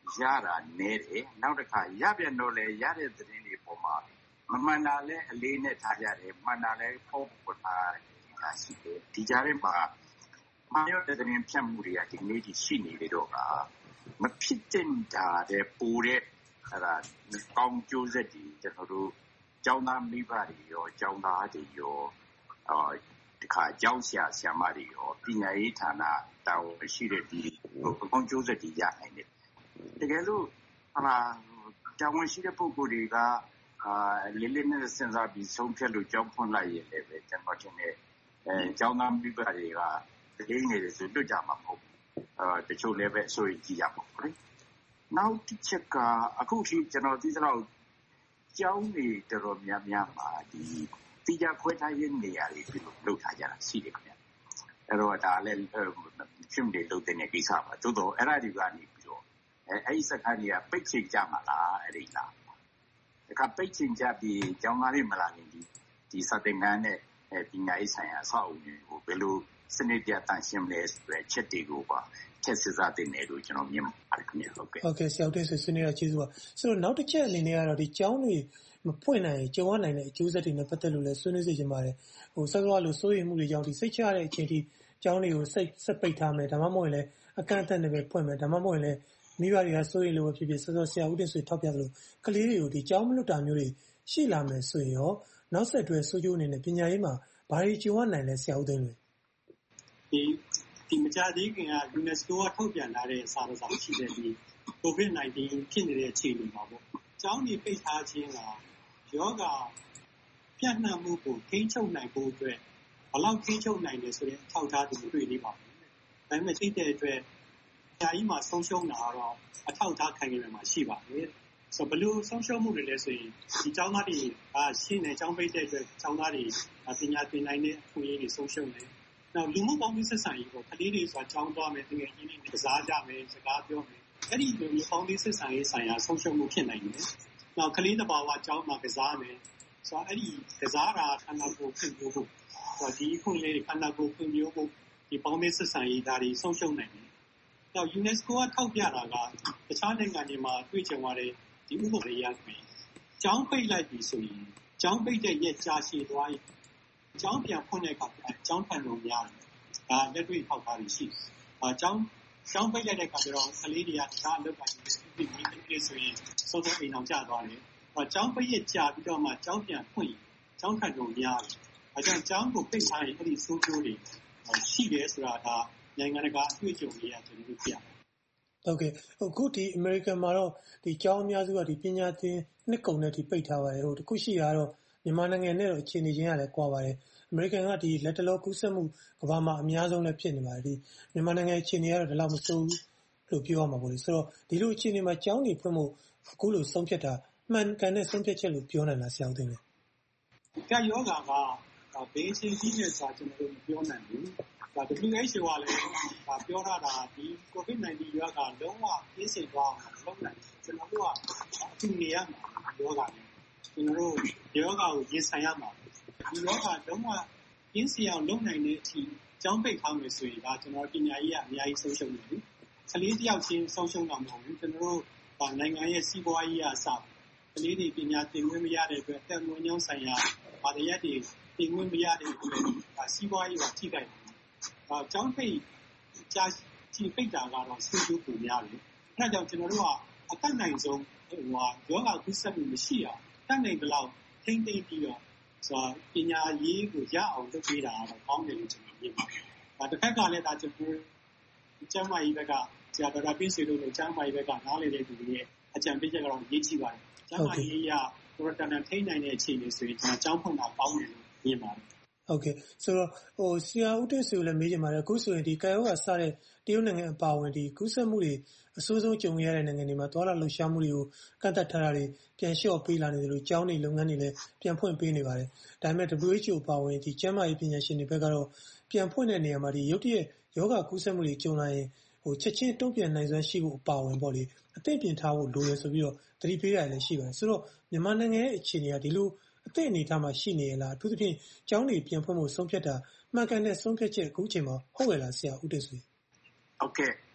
ရတာနည်းတယ်နောက်တစ်ခါရပြန်တော့လေရတဲ့သတင်းတွေပေါ်မှာမမှန်တာလဲအလေးနဲ့ထားကြတယ်မှန်တာလဲပုံပေါ်ထားတာရှိတယ်ဒီကြားထဲမှာမယောတဲ့သတင်းဖြတ်မှုတွေကဒီနေ့ဒီရှိနေတယ်တော့ကမဖြစ်တဲ့တာတဲ့ပိုတဲ့အဲ့ဒါကောင်းကျိုးဆက်တွေကျွန်တော်တို့ကျောင်းသားမိဘတွေရောကျောင်းသားတွေရောအာဒီခါကျောင်းဆရာဆရာမတွေရောပညာရေးဌာနတာဝန်ရှိတဲ့ဒီကောင်းကျိုးဆက်တွေရနိုင်တယ်တကယ်လို့ဟာတာဝန်ရှိတဲ့ပုဂ္ဂိုလ်တွေကအာလေးလေးနဲ့စဉ်းစားပြီးဆုံးဖြတ်လို့ကြောင်းဖွင့်လိုက်ရင်လည်းပဲကျွန်တော်ထင်တယ်အဲကျောင်းသားမိဘတွေကတည်နေတယ်ဆိုတွေ့ကြမှာမဟုတ်ဘူးအာတချို့လည်းပဲအဆိုရင်ကြည့်ရမှာပေါ့လေနောက်တစ်ချက်ကအခုထိကျွန်တော်သိသလောက်ကျောင်းတွေတော်တော်များများမှာဒီတိကျခွဲထားရေးနေရာတွေပြုလုပ်ထားကြတာရှိတယ်ခင်ဗျအဲ့တော့ဒါလည်းဖြစ်နေလို့တဲ့ကိစ္စပါသို့တော့အဲ့ဒါတွေကနေပြီးတော့အဲအဲ့ဒီစကားတွေကပိတ်ချင်ကြမှာလားအဲ့ဒီလားဒါကပိတ်ချင်ကြပြီးကျောင်းသားတွေမလာရင်ဒီဒီစတဲ့ငန်းနဲ့ပညာရေးဆိုင်ရာအဆောက်အဦတွေကိုဘယ်လိုစနစ်ပြတန်ရှင်းလဲဆိုတဲ့ချက်တွေကိုပါချက်စစ်စားတင်တယ်လို့ကျွန်တော်မြင်ပါတယ်ခင်ဗျဟုတ်ကဲ့ဟုတ်ကဲ့ဆရာဦးတင်ဆွေးနွေးရကျေးဇူးပါဆိုတော့နောက်တစ်ချက်အနေနဲ့ကတော့ဒီကျောင်းတွေမဖွင့်နိုင်ကြုံရနိုင်တဲ့အကျိုးဆက်တွေနဲ့ပတ်သက်လို့လည်းဆွေးနွေးစေချင်ပါတယ်ဟိုဆက်သွားလို့စိုးရိမ်မှုတွေကြောင့်ဒီစိတ်ချရတဲ့အချိန်ထိကျောင်းတွေကိုစိတ်ဆက်ပိတ်ထားမယ်ဒါမှမဟုတ်ရင်လည်းအကန့်အသတ်နဲ့ပဲဖွင့်မယ်ဒါမှမဟုတ်ရင်လည်းမိဘတွေကစိုးရိမ်လို့ပဲဖြစ်ဖြစ်ဆက်စောဆရာဦးတင်ဆွေထောက်ပြသလိုကလေးတွေကိုဒီကျောင်းမလွတ်တာမျိုးတွေရှိလာမယ်ဆိုရင်ရောနောက်ဆက်တွဲဆိုးကျိုးအနေနဲ့ပညာရေးမှာဘာတွေကြုံရနိုင်လဲဆရာဦးတင်လွင်ဒီဒီမကြသေးခင်က UNESCO ကထုတ်ပြန်လာတဲ့စာတော်စာရှိတဲ့ဒီ ကိုဗစ် ၁၉ ဖြစ်နေတဲ့အခြေအနေမှာပေါ့။ကျောင်းတွေပိတ်ထားခြင်းကယောဂပြန့်နှံ့မှုကိုထိန်းချုပ်နိုင်ဖို့အတွက်ဘယ်လောက်ထိန်းချုပ်နိုင်လဲဆိုတဲ့အထောက်အထားတွေတွေ့နေပါဘူး။ဒါပေမဲ့သိတဲ့အတွက်ဆရာကြီးမှာဆုံးရှုံးတာတော့အထောက်အထားခံရမှာရှိပါတယ်။ဆိုဘလို့ဆုံးရှုံးမှုတွေလဲဆိုရင်ဒီကျောင်းသားတွေကရှင်းနေကျောင်းပိတ်တဲ့အတွက်ကျောင်းသားတွေပညာသင်နိုင်တဲ့အခွင့်အရေးတွေဆုံးရှုံးတယ်။နောက်လူမှုပေါင်းပြီးဆက်ဆံရေးကိုကလေးတွေဆိုတာကျောင်းသွားမယ်တကယ်ကြီးနေကစားကြမယ်စကားပြောမယ်အဲ့ဒီလိုမျိုးပေါင်းပြီးဆက်ဆံရေးဆိုင်ရာဆုံးရှုံးမှုဖြစ်နိုင်တယ်။နောက်ကလေးတစ်ပါးကကျောင်းမှာကစားမယ်ဆိုတော့အဲ့ဒီကစားတာခန္ဓာကိုယ်ဖွံ့ဖြိုးဖို့ဆိုတော့ဒီခုလေးခန္ဓာကိုယ်ဖွံ့ဖြိုးဖို့ဒီပေါင်းပြီးဆက်ဆံရေးဒါတွေဆုံးရှုံးနိုင်တယ်။နောက် UNESCO ကထောက်ပြတာကတခြားနိုင်ငံတွေမှာတွေ့ကြုံရတဲ့ဒီဥပဒေအရဆိုကျောင်းပိတ်လိုက်ပြီဆိုရင်ကျောင်းပိတ်တဲ့ရက်ကြာရှည်သွားရင်ကျောင်းပြန်ဖွင့်တဲ့အခါကျောင်းဖန်လို့များတယ်။ဒါလက်တွေ့ထောက်ထားပြီးရှိတယ်။အဲကျောင်းကျောင်းပိတ်လိုက်တဲ့အခါကျတော့ကလေးတွေကတခြားအလုပ်ပိုင်းတွေပြီးပြီးပြီးဆိုရင်စောစောအိမ်အောင်ကျသွားတယ်။အဲကျောင်းပိတ်ရကြာပြီးတော့မှကျောင်းပြန်ဖွင့်ကျောင်းဖန်လို့များတယ်။အဲကြောင့်ကျောင်းကိုပိတ်ထားရင်အဲ့ဒီဆိုးကျိုးတွေရှိတယ်ဆိုတာကနိုင်ငံတကာအတွေ့အကြုံတွေကကျွန်တော်တို့ပြတယ်။ဟုတ်ကဲ့အခုဒီ American မှာတော့ဒီကျောင်းအများစုကဒီပညာသင်နှစ်ကုန်နဲ့ဒီပိတ်ထားပါတယ်ဟိုတခုရှိတာတော့မြန်မာနိုင်ငံနဲ့တော့အခြေအနေချင်းရတယ်ကွာပါတယ်အမေရိကန်ကဒီလက်တလောကူးစက်မှုကမ္ဘာမှာအများဆုံးလည်းဖြစ်နေပါတယ်ဒီမြန်မာနိုင်ငံအခြေအနေကတော့ဒီလောက်မဆိုးဘူးလို့ပြောရမှာပေါ့လေဆိုတော့ဒီလိုအခြေအနေမှာကျောင်းနေဖွင့်ဖို့အခုလိုဆုံးဖြတ်တာမှန်ကန်တဲ့ဆုံးဖြတ်ချက်လို့ပြောနိုင်လားဆရာဦးသိန်းလဲကယောဂါကဘေးချင်းကြီးနေဆိုတာကျွန်တော်တို့ပြောနိုင်ဘူးဒါ W H O ကလည်းပြောထားတာဒီ ကိုဗစ် ၁၉ ရောဂါလုံးဝပြင်းစင်သွားအောင်လုပ်နိုင်ကျွန်တော်တို့ကအထူးနေရမှာယောဂါနဲ့ကျွန်တော်တို့ယောဂါကိုရင်ဆိုင်ရမှာဒီယောဂါလုံးဝပြင်းစင်အောင်လုပ်နိုင်တဲ့အထိကျောင်းပိတ်ထားမယ်ဆိုရင်ဒါကျွန်တော်ပညာရေးကအများကြီးဆုံးရှုံးနေပြီကလေးတယောက်ချင်းဆုံးရှုံးတာမဟုတ်ဘူးကျွန်တော်တို့နိုင်ငံရဲ့စီးပွားရေးအစကလေးတွေပညာသင်ခွင့်မရတဲ့အတွက်တက်မွေးညောင်းဆိုင်ရာဗာတရားတွေသင်ခွင့်မရတဲ့အတွက်စီးပွားရေးကထိခိုက်တယ်။အဲကျောင်းပိတ်ကြာချီပိတ်တာကတော့ဆွေးနွေးပုံများတယ်။အဲဒါကြောင့်ကျွန်တော်တို့ကအတတ်နိုင်ဆုံးဟိုဟာယောဂကူးစက်မှုမရှိအောင်တတ်နိုင်ကြလောက်ထိမ့်သိမ့်ပြီးတော့ဆိုပညာရေးကိုရအောင်လုပ်ပေးတာတော့ကောင်းတယ်လို့ကျွန်တော်မြင်ပါတယ်။ဒါတစ်ခါကလည်းဒါကျွန်တော်ကျမ်းမာရေးဘက်ကဆရာတော်ပြည့်စုံလို့ကျမ်းမာရေးဘက်ကနားလည်တဲ့သူတွေရဲ့အကြံပေးချက်ကတော့ရေးကြည့်ပါတယ်။ကျမ်းမာရေးရတော်တော်တန်ထိန်းနိုင်တဲ့အခြေအနေဆိုရင်ကျွန်တော်ကျောင်းဖွင့်တာကောင်းတယ်လို့မြင်ပါတယ်ဟုတ်ကဲ့ဆိုတော့ဟိုဆရာဦးတင်ဆွေလည်းမေးချင်ပါတယ်အခုဆိုရင်ဒီကာယောဂါစတဲ့တရုတ်နိုင်ငံအပါအဝင်ဒီကူးစက်မှုတွေအဆိုးဆုံးကြုံရတဲ့နိုင်ငံတွေမှာသွားလာလှုပ်ရှားမှုတွေကိုကန့်သတ်ထားတာတွေပြန်လျှော့ပေးလာနေတယ်လို့ကျောင်းတွေလုပ်ငန်းတွေလည်းပြန်ဖွင့်ပေးနေပါတယ်ဒါပေမဲ့ W H O အပါအဝင်ဒီကျန်းမာရေးပညာရှင်တွေဘက်ကတော့ပြန်ဖွင့်တဲ့နေရာမှာဒီရုတ်တရက်ယောဂကူးစက်မှုတွေကြုံလာရင်ဟိုချက်ချင်းတုံ့ပြန်နိုင်စွမ်းရှိဖို့အပါအဝင်ပေါ့လေအသိပြင်ထားဖို့လိုရဆိုပြီးတော့သတိပေးရတယ်လည်းရှိပါတယ်ဆိုတော့မြန်မာနိုင်ငံရဲ့အခြေအနေကဒီလိုအသိအနေထားမှာရှိနေရလားအထူးသဖြင့်ကျောင်းတွေပြန်ဖွင့်ဖို့ဆုံးဖြတ်တာမှန်ကန်တဲ့ဆုံးဖြတ်ချက်အခုချိန်မှာဟုတ်ရလားဆရာဦးတင်ဆွေဟုတ်ကဲ့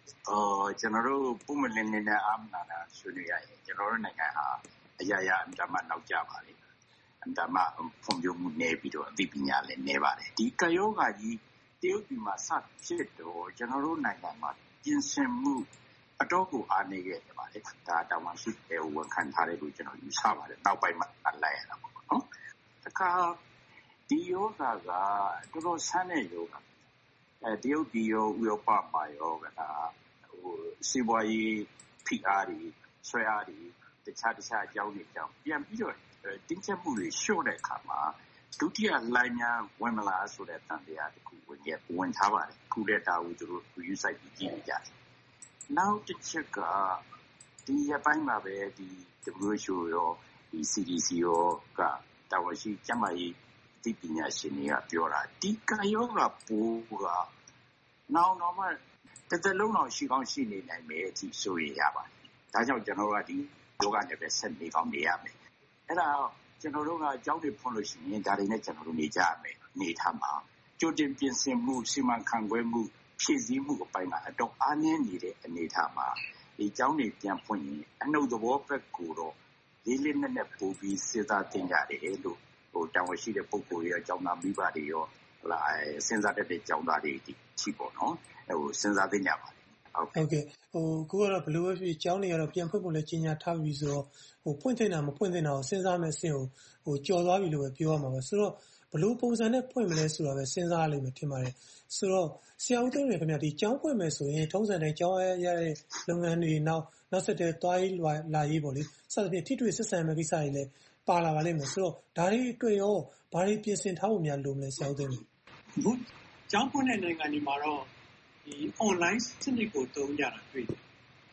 အော်ကျွန်တော်တို့ပုံမလင်းနေတဲ့အာမနာတာဆွေးနွေးရရင်ကျွန်တော်တို့နိုင်ငံဟာအရာရာအမှန်နောက်ကျပါလေအမှန်မှဖွံ့ဖြိုးမှုနေပြီးတော့အသိပညာလည်းနေပါတယ်ဒီကယောဂါကြီးတရုတ်ပြည်မှာစဖြစ်တော့ကျွန်တော်တို့နိုင်ငံမှာပြင်ဆင်မှုအတော့ကိုအားနေခဲ့တယ်ပါလေဒါတောင်မှရှိတယ်ဝန်ခံထားတယ်လို့ကျွန်တော်ယူဆပါတယ်နောက်ပိုင်းမှာလိုက်ရတာပေါ့နော်တခါဒီယောဂါကတော်တော်ဆန်းတဲ့ယောဂါအဲတရုတ်ပြည်ရောဥရောပမှာရောကဒါဟိုစီးပွားရေးဖိအားတွေဆွဲအားတွေတခြားတခြားအကြောင်းတွေကြောင့်ပြန်ပြီးတော့တင်းကျပ်မှုတွေလျှော့တဲ့အခါမှာဒုတိယလိုင်းများဝင်မလာဆိုတဲ့တန်တရားတစ်ခုဝင်ရဝင်ထားပါတယ်ခုတဲ့တာကိုသူတို့ယူဆိုင်ပြီးကြည့်နေကြတယ်နောက်တစ်ချက်ကဒီရပိုင်းမှာပဲဒီ W H O ရောဒီ C D C ရောကတာဝန်ရှိကျန်းမာရေးဒီပညာရှင်တွေကပြောတာဒီကာယောဂပိုးကနောက်တော့မှတစ်သက်လုံးတော့ရှိကောင်းရှိနေနိုင်မယ်အထိဆိုရရပါတယ်ဒါကြောင့်ကျွန်တော်ကဒီယောဂနဲ့ပဲဆက်နေကောင်းနေရမယ်အဲ့ဒါကျွန်တော်တို့ကအကြောင်းတွေဖွင့်လို့ရှိရင်ဒါတွေနဲ့ကျွန်တော်တို့နေကြရမယ်နေထားမှာကြိုတင်ပြင်ဆင်မှုစီမံခန့်ခွဲမှုဖြည့်ဆည်းမှုအပိုင်းကအတော့အားနည်းနေတဲ့အနေအထားမှာဒီအကြောင်းတွေပြန်ဖွင့်ရင်အနှုတ်သဘောဘက်ကိုတော့လေးလေးနက်နက်ပို့ပြီးစဉ်းစားသင့်ကြတယ်လို့ဟိုတာဝန်ရှိတဲ့ပုဂ္ဂိုလ်ရောအကြောင်းသားမိဘတွေရောဟလာစဉ်းစားတတ်တဲ့အကြောင်းသားတွေဒီရှိပေါ့နော်ဟိုစဉ်းစားသင့်ကြပါဟုတ်ကဲ့ဟိုကိုကတော့ဘယ်လိုပဲဖြစ်ကျောင်းတွေကတော့ပြန်ဖွင့်ဖို့လည်းကြီးညာထားပြီးဆိုတော့ဟိုဖွင့်တင်တာမဖွင့်တင်တာကိုစဉ်းစားမယ်အဆင့်ကိုဟိုကြော်သွားပြီလို့ပဲပြောရမှာပဲဆိုတော့ဘယ်လိုပုံစံနဲ့ဖွင့်မလဲဆိုတာပဲစဉ်းစားရလိမ့်မယ်ထင်ပါတယ်ဆိုတော့ဆရာဦးသိန်းရခင်ဗျာဒီကျောင်းဖွင့်မယ်ဆိုရင်ထုံးစံတိုင်းကျောင်းရတဲ့လုပ်ငန်းတွေနောက်နောက်ဆက်တွဲသွားရေးလာရေးပေါ့လေစသဖြင့်ထိတွေ့ဆက်ဆံမယ့်ကိစ္စတွေလည်းပါလာပါလိမ့်မယ်ဆိုတော့ဒါတွေတွေ့ရောဘာတွေပြင်ဆင်ထားဖို့များလိုမလဲဆရာဦးသိန်းအခုကျောင်းဖွင့်တဲ့နိုင်ငံတွေမှာတော့ဒီ online စနစ်ကိုသုံးကြတာတွေ့တယ်ဒီ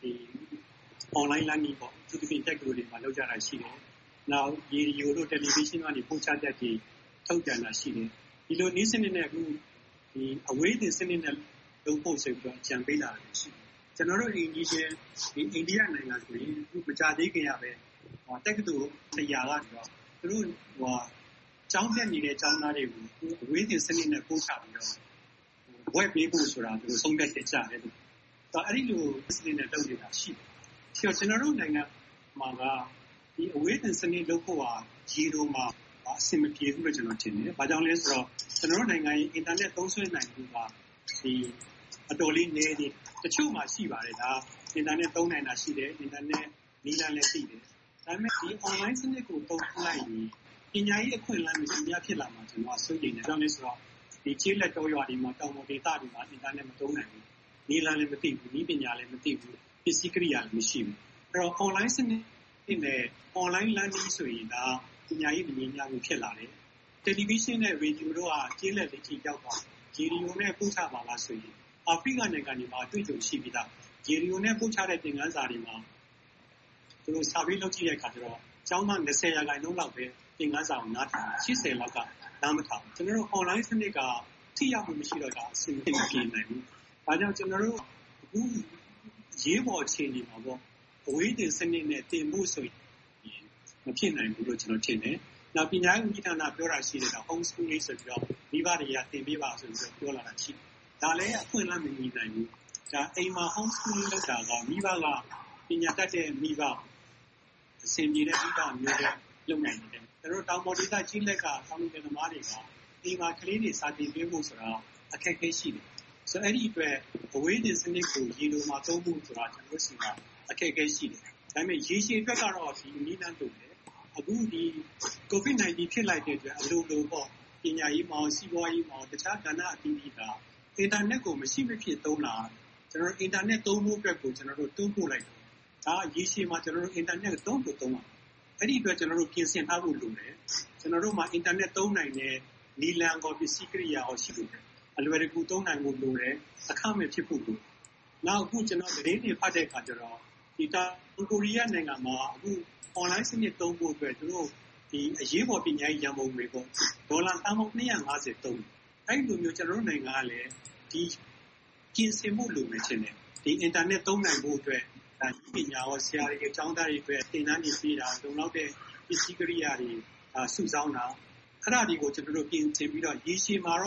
online learning ပေါ့သူတို့တက်ကြိုတွေမှာလုပ်ကြတာရှိတယ်နောက်ရေဒီယိုတို့တယ်လီဗီရှင်းကနေပို့ချတတ်ပြီးထုတ်ပြန်တာရှိတယ်ဒီလိုနည်းစနစ်နဲ့အခုဒီအဝေးတင်စနစ်နဲ့လုပ်ဖို့ဆိုပြီးတော့ကြံပေးလာတယ်ရှိတယ်ကျွန်တော်တို့အိန္ဒိယဒီအိန္ဒိယနိုင်ငံဆိုရင်အခုမကြသေးခင်ရပဲဟောတက္ကသိုလ်တရားကတော့သူတို့ဟောကျောင်းတက်နေတဲ့ကျောင်းသားတွေကိုအဝေးတင်စနစ်နဲ့ပို့ချပြီးတော့ဝက်ပေးဖို့ဆိုတာသူတို့ဆုံးဖြတ်ချက်ကြတယ်လို့ဒါအဲ့ဒီလိုစနစ်နဲ့လုပ်နေတာရှိတယ်ဆိုတော့ကျွန်တော်တို့နိုင်ငံမှာကဒီအဝေးတင်စနစ်လုပ်ဖို့ဟာဂျီရိုမှာအဆင်မပြေဘူးလို့ကျွန်တော်ထင်တယ်။ဘာကြောင့်လဲဆိုတော့ကျွန်တော်တို့နိုင်ငံရဲ့အင်တာနက်သုံးစွဲနိုင်မှုကဒီအတော်လေးနည်းနေတချို့မှာရှိပါတယ်ဒါအင်တာနက်သုံးနိုင်တာရှိတယ်အင်တာနက်နည်းလမ်းလည်းရှိတယ်။ဒါပေမဲ့ဒီ online စနစ်ကိုသုံးလိုက်ရင်ပညာရေးအခွင့်အလမ်းတွေများဖြစ်လာမှာကျွန်တော်စိုးရိမ်တယ်။ဒါကြောင့်လဲဆိုတော့ဒီကျေးလက်တော်ရွာတွေမှာတောင်ပေါ်ဒေသတွေမှာအင်တာနက်မသုံးနိုင်ဘူး။နည်းလမ်းလည်းမသိဘူးနည်းပညာလည်းမသိဘူးပစ္စည်းကိရိယာလည်းမရှိဘူး။အဲ့တော့ online စနစ်နဲ့ online learning ဆိုရင်ဒါပညာရေးမငြိမ်းချမ်းမှုဖြစ်လာတယ်။တယ်လီဗီရှင်းနဲ့ရေဒီယိုတို့ကကျေးလက်တွေထိရောက်သွားရေဒီယိုနဲ့ပို့ချပါလားဆိုရင်အာဖရိကနိုင်ငံတွေမှာအတွေ့အကြုံရှိပြီးသားရေဒီယိုနဲ့ပို့ချတဲ့သင်ခန်းစာတွေမှာသူတို့စာပေလုပ်ကြည့်တဲ့အခါကျတော့ကျောင်းသား၂၀ရာခိုင်နှုန်းလောက်ပဲသင်ခန်းစာကိုနားထောင်၈၀လောက်ကနားမထောင်ကျွန်တော်တို့ online စနစ်ကထိရောက်မှုမရှိတော့တာအဆင်မပြေနိုင်ဘူး။ဒါကြောင့်ကျွန်တော်တို့အခုရေးပေါ်အခြေအနေမှာပေါ့အဝေးတင်စနစ်နဲ့တင်ဖို့ဆိုရင်မဖြစ်နိုင်ဘူးလို့ကျွန်တော်ထင်တယ်။နောက်ပညာရေးဝန်ကြီးဌာနပြောတာရှိတယ်တော့ home schooling ဆိုပြီးတော့မိဘတွေကသင်ပေးပါဆိုပြီးတော့ပြောလာတာရှိတယ်။ဒါလည်းအခွင့်အလမ်းမညီနိုင်ဘူး။ဒါအိမ်မှာ home schooling လုပ်တာကမိဘကပညာတတ်တဲ့မိဘအဆင်ပြေတဲ့မိဘမျိုးတွေလုပ်နိုင်တယ်။ကျွန်တော်တောင်ပေါ်ဒေသကြီးလက်ကဆောင်းလူငယ်သမားတွေကအိမ်မှာကလေးတွေစာသင်ပေးဖို့ဆိုတာအခက်အခဲရှိတယ်။ဆိုတော့အဲ့ဒီအတွက်အဝေးတင်စနစ်ကိုရေလိုမှာသုံးဖို့ဆိုတာကျွန်တော်စီကအခက်အခဲရှိတယ်။ဒါပေမဲ့ရေရှည်အတွက်ကတော့ဒီနည်းလမ်းတူတယ်အခုဒီ ကိုဗစ်နာင်တီဖြစ်လိုက်တဲ့အတွက်အလိုလိုပေါ့ပညာရေးမှာစီးပွားရေးမှာတခြားကဏ္ဍအသီးသီးကအင်တာနက်ကိုမရှိမဖြစ်သုံးတာကျွန်တော်တို့အင်တာနက်သုံးဖို့အတွက်ကိုကျွန်တော်တို့တွန်းပို့လိုက်တယ်ဒါအရေးကြီးမှကျွန်တော်တို့အင်တာနက်သုံးဖို့သုံးပါအဲ့ဒီအတွက်ကျွန်တော်တို့ပြင်ဆင်ထားဖို့လိုတယ်ကျွန်တော်တို့မှာအင်တာနက်သုံးနိုင်တဲ့နီလန်ကောပစ္စည်းကိရိယာဟောရှိလို့တယ်အလွယ်တကူသုံးနိုင်ဖို့လိုတယ်အခမဲ့ဖြစ်ဖို့လိုနောက်အခုကျွန်တော်သတင်းတွေဖတ်တဲ့အခါကျတော့ဒီတောင်ကိုရီးယားနိုင်ငံမှာအခုonline စနစ်သုံးဖို့အတွက်သူတို့ဒီအရေးပေါ်ပညာရေးရန်ပုံငွေပေါ့ဒေါ်လာသန်းပေါင်း၂၅၀သုံးအဲ့ဒီလိုမျိုးကျွန်တော်တို့နိုင်ငံကလည်းဒီပြင်ဆင်မှုလိုမယ်ချင်းတယ်ဒီ internet သုံးနိုင်ဖို့အတွက်ဒါပညာရောဆရာတွေအကြောင်းသားတွေအတွက်သင်တန်းတွေပေးတာလုံလောက်တဲ့ပစ္စည်းကိရိယာတွေစုဆောင်းတာအဲ့ဒါတွေကိုကျွန်တော်တို့ပြင်ဆင်ပြီးတော့ရေရှည်မှာတော့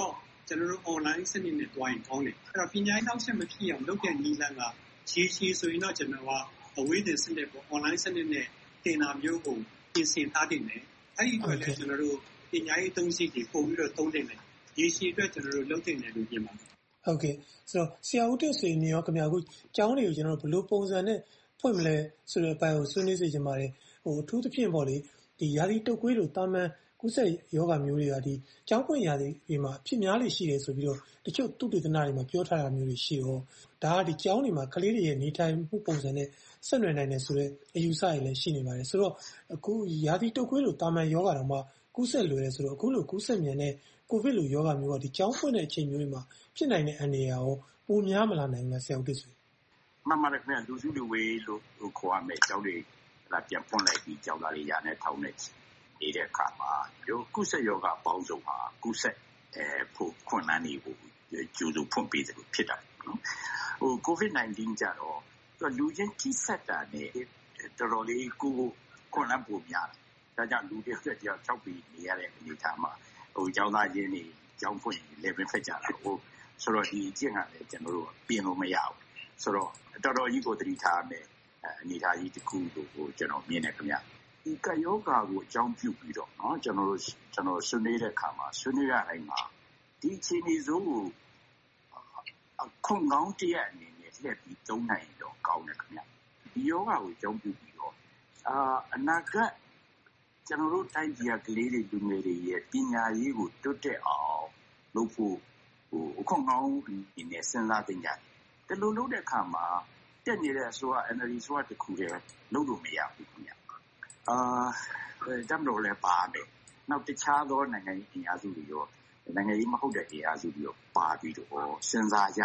ကျွန်တော်တို့ online စနစ်နဲ့တွားရင်ကောင်းတယ်အဲ့တော့ပညာရေးနောက်ဆက်မဖြစ်အောင်လုပ်တဲ့နည်းလမ်းကရေရှည်ဆိုရင်တော့ကျွန်တော်ကအဝေးသင်စနစ်ပေါ့ online စနစ်နဲ့တင်တာမျိုးကိုပြင်ဆင်ထားတင်တယ်အဲ့ဒီအတွက်လည်းကျွန်တော်တို့ပညာရေးသုံးစီတွေပို့ပြီးတော့သုံးတင်တယ်ရေရှည်အတွက်ကျွန်တော်တို့လုပ်တင်တယ်လို့ပြင်ပါတယ်ဟုတ်ကဲ့ဆိုတော့ဆရာဦးတက်ဆွေနေရောခင်ဗျာအခုကျောင်းတွေကိုကျွန်တော်တို့ဘယ်လိုပုံစံနဲ့ဖွင့်မလဲဆိုတဲ့အပိုင်းကိုဆွေးနွေးစေချင်ပါတယ်ဟိုအထူးသဖြင့်ပေါ့လေဒီယာတီတုတ်ကွေးလိုတာမန်ကူးစက်ယောဂမျိုးတွေကဒီကျောင်းပွင့်ရာသီတွေမှာဖြစ်များလေရှိတယ်ဆိုပြီးတော့တချို့သုတေသနတွေမှာပြောထားတာမျိုးတွေရှိတော့ဒါကဒီကျောင်းတွေမှာကလေးတွေရဲ့နေထိုင်မှုပုံစံနဲ့ဆက်နွယ်နိုင်တယ်ဆိုတဲ့အယူဆတွေလည်းရှိနေပါတယ်ဆိုတော့အခုယာတီတုတ်ကွေးလိုတာမန်ယောဂတော့မှကူးစက်လွယ်တယ်ဆိုတော့အခုလိုကူးစက်မြန်တဲ့ကိုဗစ်လိုယောဂမျိုးကဒီကျောင်းပွင့်တဲ့အချိန်မျိုးတွေမှာဖြစ်နိုင်တဲ့အန္တရာယ်ရောပိုများမလာနိုင်ဘူးလားဆရာဦးတက်ဆွေမှန်ပါတယ်ခင်ဗျာလူစုလူဝေးလို့ခေါ်ရမယ်ကျောင်းတွေလာပြန်ဖွင့်လိုက်ပြီးကျောင်းသားတွေရာနဲ့ထောင်းနေနေတဲ့အခါမှာဒီကုသယောဂအပေါင်းစုံဟာကုသအဲဖို့ခွန်နန်းနေဖို့ကျူးစုဖွင့်ပေးတယ်လို့ဖြစ်တာနော်ဟို COVID nineteen ကြတော့လူချင်းကိစ္စတာနဲ့တော်တော်လေးကိုခွန်နန်းပုံများဒါကြောင့်လူတွေဆက်ကြောက်ချောက်ပြီးနေရတဲ့အနေအထားမှာဟိုကျောင်းသားချင်းတွေကျောင်းဖွင့်လေပင်ဖက်ကြတာဟိုဆိုတော့ဒီအကျင့်ကလည်းကျွန်တော်တို့ပြင်လို့မရဘူးဆိုတော့တော်တော်ကြီးကိုသတိထားမယ်အနေအထားကြီးတစ်ခုကိုကျွန်တော်မြင်နေခင်ဗျာဒီကယောဂါကိုအကြောင်းပြုပြီးတော့เนาะကျွန်တော်တို့ကျွန်တော်ဆွေးနွေးတဲ့အခါမှာဆွေးနွေးရတိုင်းမှာဒီအချိန်ကြီးစိုးကိုခုံကောင်းတရက်အနေနဲ့လှည့်ပြီးသုံးနိုင်တော့ကောင်းတယ်ခင်ဗျဒီယောဂါကိုအကြောင်းပြုပြီးတော့အာအနာဂတ်ကျွန်တော်တို့တိုင်းပြည်ကလေးတွေလူငယ်တွေရဲ့ပညာရေးကိုတိုးတက်အောင်လုပ်ဖို့ဟိုခုံကောင်းအနေနဲ့စဉ်းစားသင့်ကြတယ်ဒီလိုလုပ်တဲ့အခါမှာတက်နေတဲ့အစိုးရ N L D ဆိုတဲ့တခုတည်းလုပ်လို့မရဘူးခင်ဗျအာတမ်လို့လည်းပါတယ်နောက်တခြားသောနိုင်ငံရေးအင်အားစုတွေရောနိုင်ငံရေးမဟုတ်တဲ့အင်အားစုတွေရောပါပြီးတော့စဉ်းစားကြ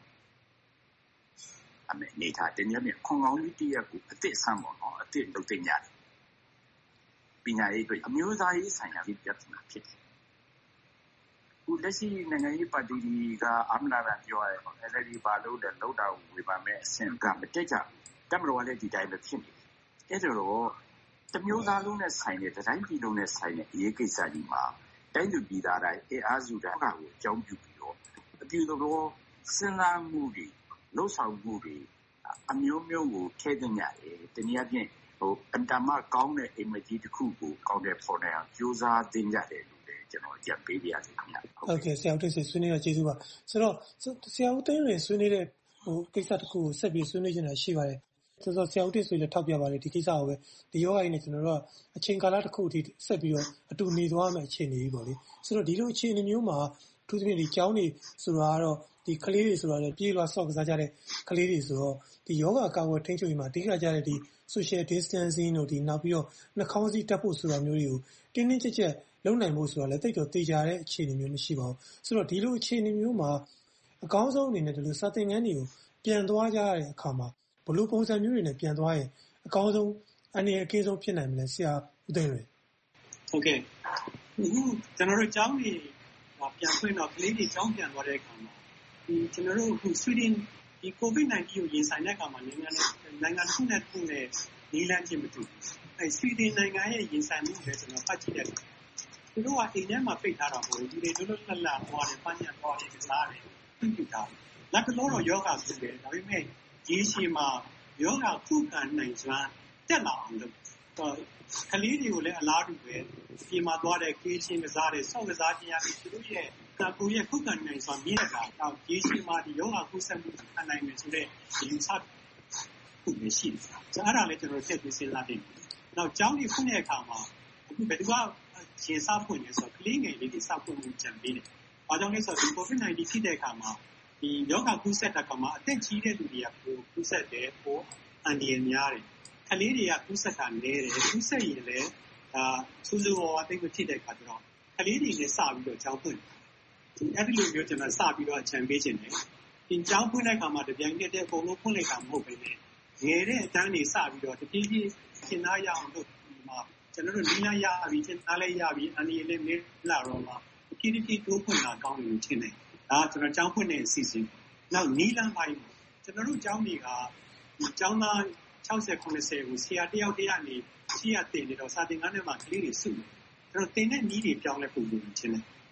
အမေနေတာတနည်းအားဖြင့်ခွန်ကောင်းကြီးတရက်ကိုအစ်စ်ဆန်းပေါ့နော်အစ်စ်လုပ်တင်ကြတယ်ပညာရေးအတွက်အမျိုးသားရေးဆိုင်ရာပြဿနာဖြစ်တယ်ခုလက်ရှိနိုင်ငံရေးပါတီကအမနာရပြောရဲပေါ့ N L D ပါလို့တဲ့လောက်တာဝေဖန်မဲ့အဆင့်ကမတက်ကြဘူးတမ်လို့လည်းဒီတိုင်းပဲဖြစ်နေတယ်အဲ့တော့တမျိုးသားလုံးနဲ့ဆိုင်တဲ့တိုင်းပြည်လုံးနဲ့ဆိုင်တဲ့အရေးကိစ္စကြီးမှာတိုင်းသူပြည်သားတိုင်းအအားစုတိုင်းကိုအကြောင်းပြုပြီးတော့အပြုသဘောစဉ်းစားမှုတွေလှုပ်ဆောင်မှုတွေအမျိုးမျိုးကိုထည့်သွင်းရတယ်တနည်းအားဖြင့်ဟိုအတ္တမကောင်းတဲ့ image တစ်ခုကိုကောင်းတဲ့ပေါ်နေအောင်ကြိုးစားသင်ကြတယ်လို့လည်းကျွန်တော်ကြံပေးပြရစီခင်ဗျာဟုတ်ကဲ့ဆရာဦးသိန်းဆွေးနွေးရကျေးဇူးပါဆိုတော့ဆရာဦးသိန်းလွင်ဆွေးနွေးတဲ့ဟိုကိစ္စတစ်ခုကိုဆက်ပြီးဆွေးနွေးနေတာရှိပါတယ်ဆိုတော့ဆရာဦးသိန်းဆွေလည်းထောက်ပြပါတယ်ဒီကိစ္စကိုပဲဒီယောဂကြီးနဲ့ကျွန်တော်တို့ကအချိန်ကာလတစ်ခုအထိဆက်ပြီးတော့အတူနေသွားမယ့်အခြေအနေကြီးပေါ့လေဆိုတော့ဒီလိုအခြေအနေမျိုးမှာအထူးသဖြင့်ဒီကျောင်းတွေဆိုတာကတော့ဒီကလေးတွေဆိုတာလည်းပြေးလွှာဆော့ကစားကြတဲ့ကလေးတွေဆိုတော့ဒီယောဂကာကွယ်ထိန်းချုပ်ရေးမှာအဓိကကြတဲ့ဒီ social distancing တို့ဒီနောက်ပြီးတော့နှာခေါင်းစည်းတပ်ဖို့ဆိုတာမျိုးတွေကိုတင်းတင်းကြပ်ကြပ်လုပ်နိုင်ဖို့ဆိုတာလည်းတိတ်တော့တေချာတဲ့အခြေအနေမျိုးမရှိပါဘူးဆိုတော့ဒီလိုအခြေအနေမျိုးမှာအကောင်းဆုံးအနေနဲ့ဒီလိုစာသင်ခန်းတွေကိုပြန်သွားကြတဲ့အခါမှာဘယ်လိုပုံစံမျိုးတွေနဲ့ပြန်သွားရင်အကောင်းဆုံးအနေအကင်းဆုံးဖြစ်နိုင်မလဲဆရာဦးသိန်းလွင်ဟုတ်ကဲ့အခုကျွန်တော်တို့ကျောင်းတွေပြန်ဖွင့်တော့ကလေးတွေကျောင်းပြန်သွားတဲ့အခါမှာဒီကျွန်တော်တို့အခုဆွီဒင်ဒီ COVID nineteen ကိုရင်ဆိုင်တဲ့အခါမှာနိုင်ငံနဲ့နိုင်ငံတစ်ခုနဲ့တစ်ခုနဲ့နီးလန်းချင်းမတူဘူးအဲဆွီဒင်နိုင်ငံရဲ့ရင်ဆိုင်မှုလည်းကျွန်တော်ဖတ်ကြည့်တယ်သူတို့ကအိမ်ထဲမှာပိတ်ထားတာမဟုတ်ဘူးဒီတွေတို့တို့လှလှသွားတယ်ပန်းညံသွားတယ်ကစားတယ်ပြစ်ထားတယ်နောက်တစ်လုံးတော့ယောဂဖြစ်တယ်ဒါပေမဲ့ဒီအချိန်မှာယောဂခုခံနိုင်စွမ်းတက်လာအောင်လုပ်တော့ကလေးတွေကိုလည်းအလားတူပဲဒီမှာသွားတဲ့ကေးချင်းကစားတယ်ဆော့ကစားခြင်းရပြီးသူတို့ရဲ့ကာကိုရဲ့ခုခံနိုင်စွမ်းမြင့်တာတော့ဒီအချိန်မှာဒီယောဂခုဆက်မှုခံနိုင်မယ်ဆိုတဲ့ဒီစခုမရှိဘူးဆိုအဲ့ဒါလည်းကျွန်တော်ဆက်ပြီးစဉ်းစားနေတယ်နောက်ကျောင်းကြီးဖွင့်တဲ့အခါမှာအခုဘယ်သူကရှင်စားဖွင့်နေဆိုတော့ကလေးငယ်လေးတွေစားဖွင့်မှုကြံပေးတယ်ဘာကြောင့်လဲဆိုတော့ဒီ COVID nineteen ဖြစ်တဲ့အခါမှာဒီယောဂကူးစက်တဲ့ကောင်မှာအသက်ကြီးတဲ့လူတွေကကိုကူးစက်တယ်ပိုအန်ဒီရများတယ်ကလေးတွေကကူးစက်တာနည်းတယ်ကူးစက်ရင်လည်းဒါစူးစူးဝါးဝါသိမဖြစ်တဲ့အခါကျတော့ကလေးတွေနဲ့စပြီးတော့ကျောင်းဖွင့်ဒီအဲ့ဒီလိုမျိုးကျွန်တော်စပြီးတော့အချံပေးခြင်းတယ်ဒီကျောင်းဖွင့်တဲ့အခါမှာတပြိုင်တည်းအကုန်လုံးဖွင့်လိုက်တာမဟုတ်ဘဲနဲ့ငယ်တဲ့အတန်းတွေစပြီးတော့တပြေးပြေးရှင်းသားရအောင်လုပ်ဒီမှာကျွန်တော်တို့နီးလာရပြီးရှင်းသားလည်းရပြီးအန်ဒီရလည်းမေးလာတော့မှတပြေးပြေးတိုးဖွင့်လာကောင်းတယ်လို့ထင်တယ်ဒါကျွန်တော်ကျောင်းဖွင့်တဲ့အစီအစဉ်နောက်နီးလန်းပိုင်းကျွန်တော်တို့ကျောင်းတွေကဒီကျောင်းသား၆၀ ၇၀ကိုဆရာတယောက်တယောက်နေရှိရတင်နေတော့စာသင်ခန်းထဲမှာကလေးတွေစုတယ်အဲ့တော့တင်တဲ့နီးတွေပြောင်းလဲပုံလို့ချင်းတယ်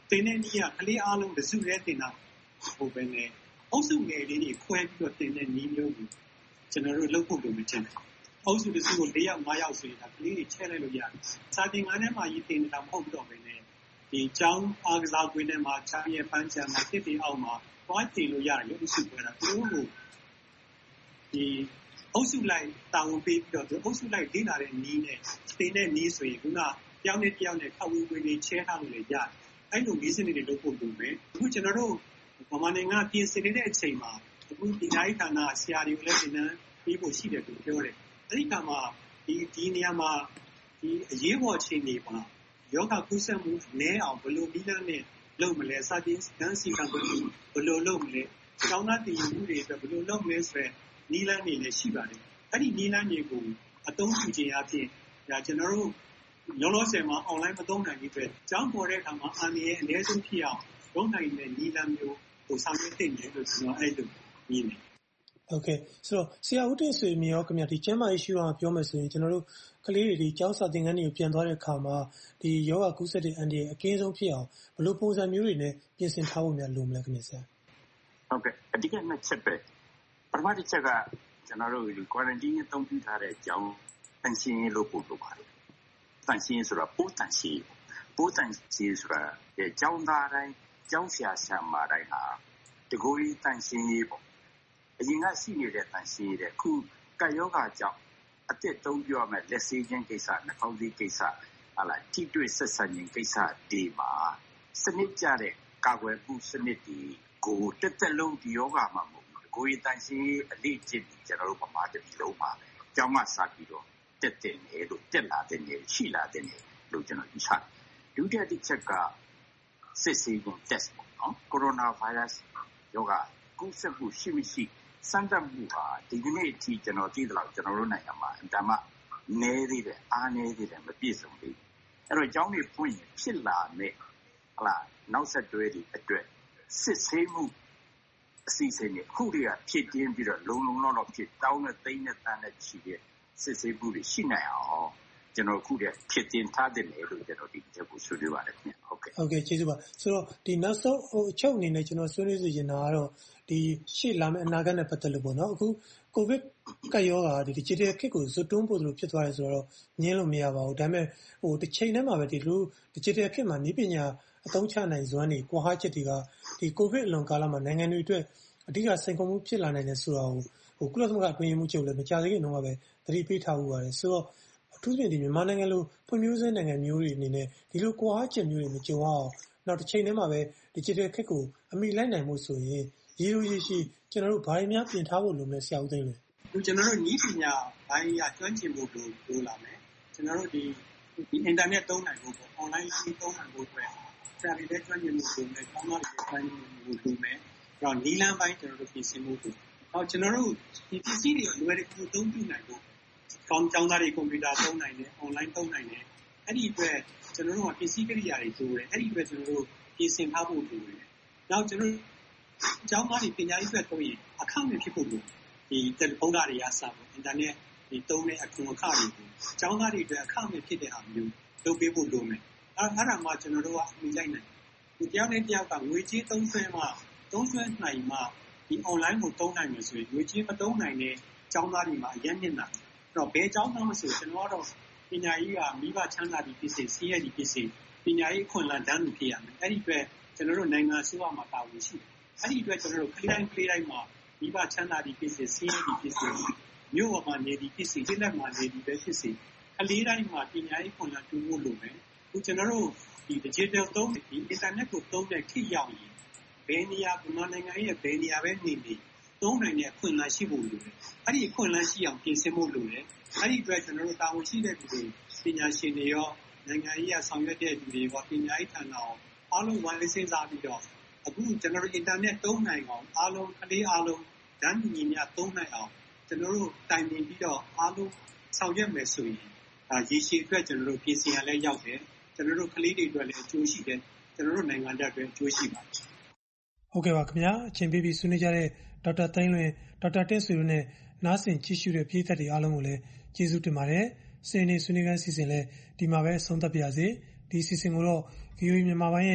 တင်တဲ့နည်းကကလေးအားလုံးတစုတည်းတင်တာဟိုပဲနဲ့အုပ်စုငယ်လေးတွေခွဲပြီးတော့တင်တဲ့နည်းမျိုးကိုကျွန်တော်တို့လုပ်ဖို့လိုမတင်ဘူးအုပ်စုတစ်စုကို၄ယောက်၅ယောက်ဆိုရင်ဒါကလေးတွေချဲ့လိုက်လို့ရတယ်စာသင်ခန်းထဲမှာရေးတင်နေတာမဟုတ်တော့ဘဲနဲ့ဒီကျောင်းအားကစားကွင်းထဲမှာချားရဲ့ပန်းချမ်းမှာတစ်တင်အောင်မှာတွားတင်လို့ရတယ်လို့အုပ်စုပြောတာသူတို့ကိုဒီအုပ်စုလိုက်တာဝန်ပေးပြီးတော့အုပ်စုလိုက်လေ့လာတဲ့နည်းနဲ့တင်တဲ့နည်းဆိုရင်ခုနတယောက်နဲ့တယောက်နဲ့ခောက်ဝေးဝေးလေးချဲထားလို့လည်းရတယ်အဲ့လိုနည်းစနစ်တွေလုပ်ဖို့လိုမယ်အခုကျွန်တော်တို့ဗမာနိုင်ငံပြင်ဆင်နေတဲ့အချိန်မှာအခုဒီတိုင်းဌာနဆရာတွေကိုလည်းသင်တန်းပေးဖို့ရှိတယ်လို့ပြောတယ်အဲ့ဒီကမှာဒီဒီနေရာမှာဒီအရေးပေါ်အခြေအနေမှာယောဂကုသမှုနည်းအောင်ဘယ်လိုနည်းလမ်းနဲ့လုပ်မလဲစတင်စမ်းစီကံဘယ်လိုလုပ်မလဲကျောင်းသားတည်ယူမှုတွေအတွက်ဘယ်လိုလုပ်မလဲဆိုတဲ့နည်းလမ်းတွေလည်းရှိပါတယ်အဲ့ဒီနည်းလမ်းတွေကိုအသုံးပြုခြင်းအပြင်ဒါကျွန်တော်တို့လောလောဆယ်မှာ online မသုံးနိုင်ဘူးပဲကျောင်းပေါ်တဲ့အခါမှာအာဏာရဲ့အနည်းဆုံးဖြစ်အောင်သုံးနိုင်တဲ့နည်းလမ်းမျိုးကိုဆောင်ရွက်သင့်တယ်လို့ကျွန်တော်အဲ့လိုမြင်တယ်ဟုတ်ကဲ့ဆိုတော့ဆရာဦးတင်ဆွေမြေရောခင်ဗျာဒီကျမ်းမာရေးရှိအောင်ပြောမယ်ဆိုရင်ကျွန်တော်တို့ကလေးတွေဒီကျောင်းစာသင်ခန်းတွေကိုပြန်သွားတဲ့အခါမှာဒီယောဂကုသတဲ့အန်ဒီရဲ့အကင်းဆုံးဖြစ်အောင်ဘယ်လိုပုံစံမျိုးတွေနဲ့ပြင်ဆင်ထားဖို့များလိုမလဲခင်ဗျာဆရာဟုတ်ကဲ့အဓိကနှစ်ချက်ပဲပထမတစ်ချက်ကကျွန်တော်တို့ဒီ quarantine နဲ့သုံးပြထားတဲ့အကြောင်းတန်ရှင်းလို့ပို့လို့ပါတယ်တန်ရှင်းဆိုတာပို့တန်ရှင်းပို့တန်ရှင်းဆိုတာကျောင်းသားတိုင်းကျောင်းဆရာဆရာမတိုင်းဟာတကူကြီးတန်ရှင်းရေးပေါ့အရင်ကရှိနေတဲ့တန်ရှင်းတဲ့ခုကပ်ယောဂကြောင့်အသက်သုံးပြောမယ်လက်ဆေးခြင်းကိစ္စနှာခေါင်းစည်းကိစ္စဟာလားထိတွေ့ဆက်ဆံခြင်းကိစ္စဒီမှာစနစ်ကျတဲ့ကာကွယ်မှုစနစ်ဒီကိုတက်တက်လုံးဒီယောဂမှာမဟုတ်ဘူးကိုယ်တန်ရှင်းအလေးကျင့်ကျွန်တော်တို့ပမာတပြီလုံးမှာကျောင်းမှာစပြီးတော့တက်တဲ့နေလို့တက်လာတဲ့နေရှိလာတဲ့နေလို့ကျွန်တော်ယူဆဒုတိယတစ်ချက်ကစစ်ဆေးခြင်း test ပေါ့နော်ကိုရိုနာဗိုင်းရပ်စ်ယောဂကူးစက်မှုရှိမရှိစမ်းသပ်မှုဟာဒီကနေ့အထိကျွန်တော်သိသလောက်ကျွန်တော်တို့နိုင်ငံမှာအင်တာမနည်းသေးတယ်အားနည်းသေးတယ်မပြည့်စုံသေးဘူးအဲ့တော့ကျောင်းတွေဖွင့်ရင်ဖြစ်လာမယ်ဟလာနောက်ဆက်တွဲတွေအတွက်စစ်ဆေးမှုအစီအစဉ်တွေခုတွေကဖြစ်တင်းပြီးတော့လုံလုံလောက်လောက်ဖြစ်တောင်းနဲ့သိန်းနဲ့တန်းနဲ့ချီတဲ့စစ်ဆေးမှုတွေရှိနိုင်အောင်ကျွန်တော်ခုတည်းဖြစ်တင်းထားတယ်လို့ကျွန်တော်ဒီချက်ကိုဆွေးနွေးပါတယ်ခင်ဗျဟုတ်ကဲ့ဟုတ်ကဲ့ကျေးဇူးပါဆိုတော့ဒီနောက်ဆုံးဟိုအချုပ်အနေနဲ့ကျွန်တော်ဆွေးနွေးစီနေတာကတော့ဒီရှေ့လာမယ့်အနာဂတ်နဲ့ပတ်သက်လို့ပေါ့နော်အခုကိုဗစ်ကပ်ရောဂါဒီ digital ခစ်ကိုဇွတ်တွန်းပို့သလိုဖြစ်သွားတယ်ဆိုတော့ညင်းလို့မရပါဘူးဒါပေမဲ့ဟိုတစ်ချိန်တည်းမှာပဲဒီလို digital ခစ်မှာနည်းပညာအသုံးချနိုင်စွမ်းတွေကွာဟချက်တွေကဒီကိုဗစ်အလွန်ကာလမှာနိုင်ငံတွေအတွက်အဓိကစိန်ခေါ်မှုဖြစ်လာနိုင်တယ်ဆိုတာကိုဟိုကုလသမဂ္ဂအတွင်းရေးမှူးချုပ်လည်းမကြာသေးခင်တုန်းကပဲသတိပေးထားဦးပါတယ်ဆိုတော့အထူးသဖြင့်ဒီမြန်မာနိုင်ငံလိုဖွံ့ဖြိုးဆဲနိုင်ငံမျိုးတွေအနေနဲ့ဒီလိုကွာဟချက်မျိုးတွေမကြုံအောင်နောက်တစ်ချိန်တည်းမှာပဲ digital ခစ်ကိုအမိလိုက်နိုင်မှုဆိုရင်ရေလိုရေရှိကျွန်တော်တို့ဘာတွေများပြင်ထားဖို့လိုမလဲဆရာဦးသိန်းလေဒီကျွန်တော်တို့နည်းပညာဘိုင်းရကျွမ်းကျင်ဖို့လိုလိုလာမယ်ကျွန်တော်တို့ဒီဒီ internet သုံးနိုင်ဖို့ပေါ့ online လေးသုံးနိုင်ဖို့အတွက်ဆရာတွေလည်းကျွမ်းကျင်မှုလိုမယ်ကောင်းကောင်းလေးကျွမ်းကျင်မှုလိုမယ်အဲ့တော့နီးလန်းပိုင်းကျွန်တော်တို့ပြင်ဆင်မှုလိုအော်ကျွန်တော်တို့ဒီပစ္စည်းတွေလွယ်တကူသုံးပြနိုင်ဖို့ကောင်းကျောင်းသားတွေကွန်ပျူတာသုံးနိုင်တယ် online သုံးနိုင်တယ်အဲ့ဒီအတွက်ကျွန်တော်တို့ကပစ္စည်းကိရိယာတွေတိုးတယ်အဲ့ဒီအတွက်ကျွန်တော်တို့ပြင်ဆင်ထားဖို့လိုတယ်နောက်ကျွန်တော်ကျောင်းသားတွေပညာရေးအတွက်သုံးရင်အခမဲ့ဖြစ်ဖို့လိုဒီတယ်လီဖုန်းဓာတ်တွေအစားပေါ့အင်တာနက်ဒီသုံးတဲ့အခမဲ့အခတွေကိုကျောင်းသားတွေအတွက်အခမဲ့ဖြစ်တဲ့ဟာမျိုးလုပ်ပေးဖို့လိုမယ်အဲ့အဲ့ဒါမှကျွန်တော်တို့ကအမိလိုက်နိုင်ဒီတယောက်နဲ့တယောက်ကငွေကြေးသုံးဆွဲမှသုံးဆွဲနိုင်မှဒီ online ကိုသုံးနိုင်မယ်ဆိုရင်ငွေကြေးမသုံးနိုင်တဲ့ကျောင်းသားတွေမှာအရင်မျက်နှာအဲ့တော့ဘယ်ကျောင်းသားမဆိုကျွန်တော်ကတော့ပညာရေးကမိဘချမ်းသာပြီးဖြစ်စေစီးရဲပြီးဖြစ်စေပညာရေးခွင့်လန်းတန်းတူဖြစ်ရမယ်အဲ့ဒီအတွက်ကျွန်တော်တို့နိုင်ငံအစိုးရမှာတာဝန်ရှိတယ်အဲ့ဒီအတွက်ကျွန်တော်တို့ကလေးတိုင်းကလေးတိုင်းမှာမိဘချမ်းသာပြီးဖြစ်စေစီးရဲပြီးဖြစ်စေမြို့ပေါ်မှာနေပြီးဖြစ်စေပြည်လက်မှာနေပြီးပဲဖြစ်စေကလေးတိုင်းမှာပညာရေးခွင့်လန်းတူဖို့လိုမယ်အခုကျွန်တော်တို့ဒီ digital သုံးဒီ internet ကိုသုံးတဲ့ခေတ်ရောက်ရင်ဘယ်နေရာဗမာနိုင်ငံရဲ့ဘယ်နေရာပဲနေနေသုံးနိုင်တဲ့အခွင့်အလမ်းရှိဖို့လိုတယ်အဲ့ဒီအခွင့်အလမ်းရှိအောင်ပြင်ဆင်ဖို့လိုတယ်အဲ့ဒီအတွက်ကျွန်တော်တို့တာဝန်ရှိတဲ့သူတွေပညာရှင်တွေရောနိုင်ငံရေးအဆောင်ရွက်တဲ့သူတွေရောပညာရေးဌာနရောအားလုံးဝိုင်းစဉ်းစားပြီးတော့အခုကျွန်တော်တို့ internet သုံးနိုင်အောင်အားလုံးကလေးအားလုံးဓာတ်ညီမြသုံးနိုင်အောင်ကျွန်တော်တို့တိုင်ပင်ပြီးတော့အားလုံးဆောင်ရွက်မယ်ဆိုရင်ဒါရေရှည်အတွက်ကျွန်တော်တို့ပြင်ဆင်ရလဲရောက်တယ်ကျွန်တော်တို့ကလေးတွေအတွက်လည်းအကျိုးရှိတယ်ကျွန်တော်တို့နိုင်ငံအတွက်အကျိုးရှိပါတယ်ဟုတ်ကဲ့ပါခင်ဗျာအချိန်ပေးပြီးဆွေးနွေးကြတဲ့ဒေါက်တာသိန်းလွင်ဒေါက်တာတင့်ဆွေတို့နဲ့နားဆင်ကြည့်ရှုတဲ့ပရိသတ်တွေအားလုံးကိုလည်းကျေးဇူးတင်ပါတယ်စနေနေ့ဆွေးနွေးခန်းစီစဉ်လဲဒီမှာပဲအဆုံးသတ်ပါရစေဒီစီစဉ်ကိုတော့ ဗီအိုအေ မြန်မာပိုင်းရဲ့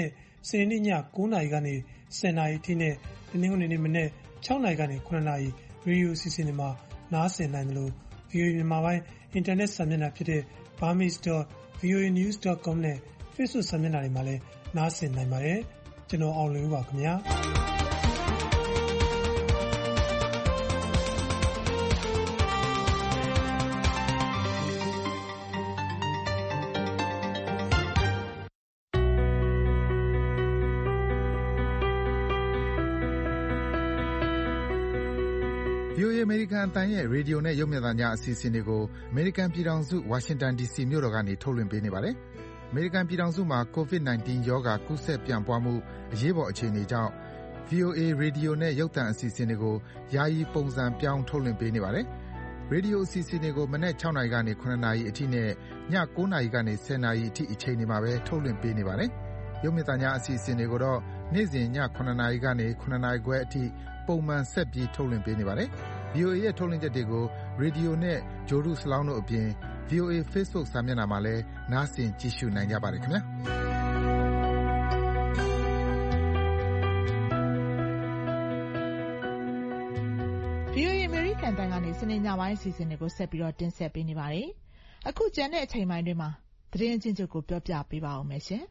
စနေနေ့ည၉နာရီကနေ၁၀နာရီအထိနဲ့တနင်္ဂနွေနေ့မနက်၆နာရီကနေ၇နာရီရေဒီယိုအစီအစဉ်တွေမှာနားဆင်နိုင်တယ်လို့ ဗီအိုအေ မြန်မာပိုင်းအင်တာနက်စာမျက်နှာဖြစ်တဲ့ burmese dot v o a news dot com နဲ့ Facebook စာမျက်နှာတွေမှာလည်းနားဆင်နိုင်ပါတယ်။ကျွန်တော်အောင်လွင်ဦးပါခင်ဗျာ။ဗီအိုအေ အမေရိကန်အသံရဲ့ရေဒီယိုနဲ့ရုပ်မြင်သံကြားအစီအစဉ်တွေကိုအမေရိကန်ပြည်ထောင်စုဝါရှင်တန်ဒီစီမြို့တော်ကနေထုတ်လွှင့်ပေးနေပါတယ်။အမေရိကန်ပြည်ထောင်စုမှာ ကိုဗစ် ၁၉ ရောဂါကူးစက်ပြန့်ပွားမှုအရေးပေါ်အခြေအနေကြောင့် ဗီအိုအေ ရေဒီယိုနဲ့ရုပ်သံအစီအစဉ်တွေကိုယာယီပုံစံပြောင်းထုတ်လွှင့်ပေးနေပါတယ်။ရေဒီယိုအစီအစဉ်တွေကိုမနက်၆နာရီကနေ၇နာရီအထိနဲ့ည၉နာရီကနေ၁၀နာရီအထိအချိန်တွေမှာပဲထုတ်လွှင့်ပေးနေပါတယ်။ရုပ်မြင်သံကြားအစီအစဉ်တွေကိုတော့နေ့စဉ်ည၇နာရီကနေ၇နာရီခွဲအထိပုံမှန်ဆက်ပြီးထုတ်လွှင့်ပေးနေပါတယ်။ ဗီအိုအေရဲ့ထုတ်လွှင့်ချက်တွေကိုရေဒီယိုနဲ့ဂြိုလ်တုစလောင်းတို့အပြင် ဗီအိုအေ Facebook စာမျက်နှာမှာလည်းနားဆင်ကြည့်ရှုနိုင်ကြပါတယ်ခင်ဗျာ။ဗီအိုအေ အမေရိကန်အသံကနေစနေညပိုင်းအစီအစဉ်တွေကိုဆက်ပြီးတော့တင်ဆက်ပေးနေပါတယ်။အခုကျန်တဲ့အချိန်ပိုင်းတွေမှာသတင်းအချင်းချုပ်ကိုပြောပြပေးပါဦးမယ်ရှင်။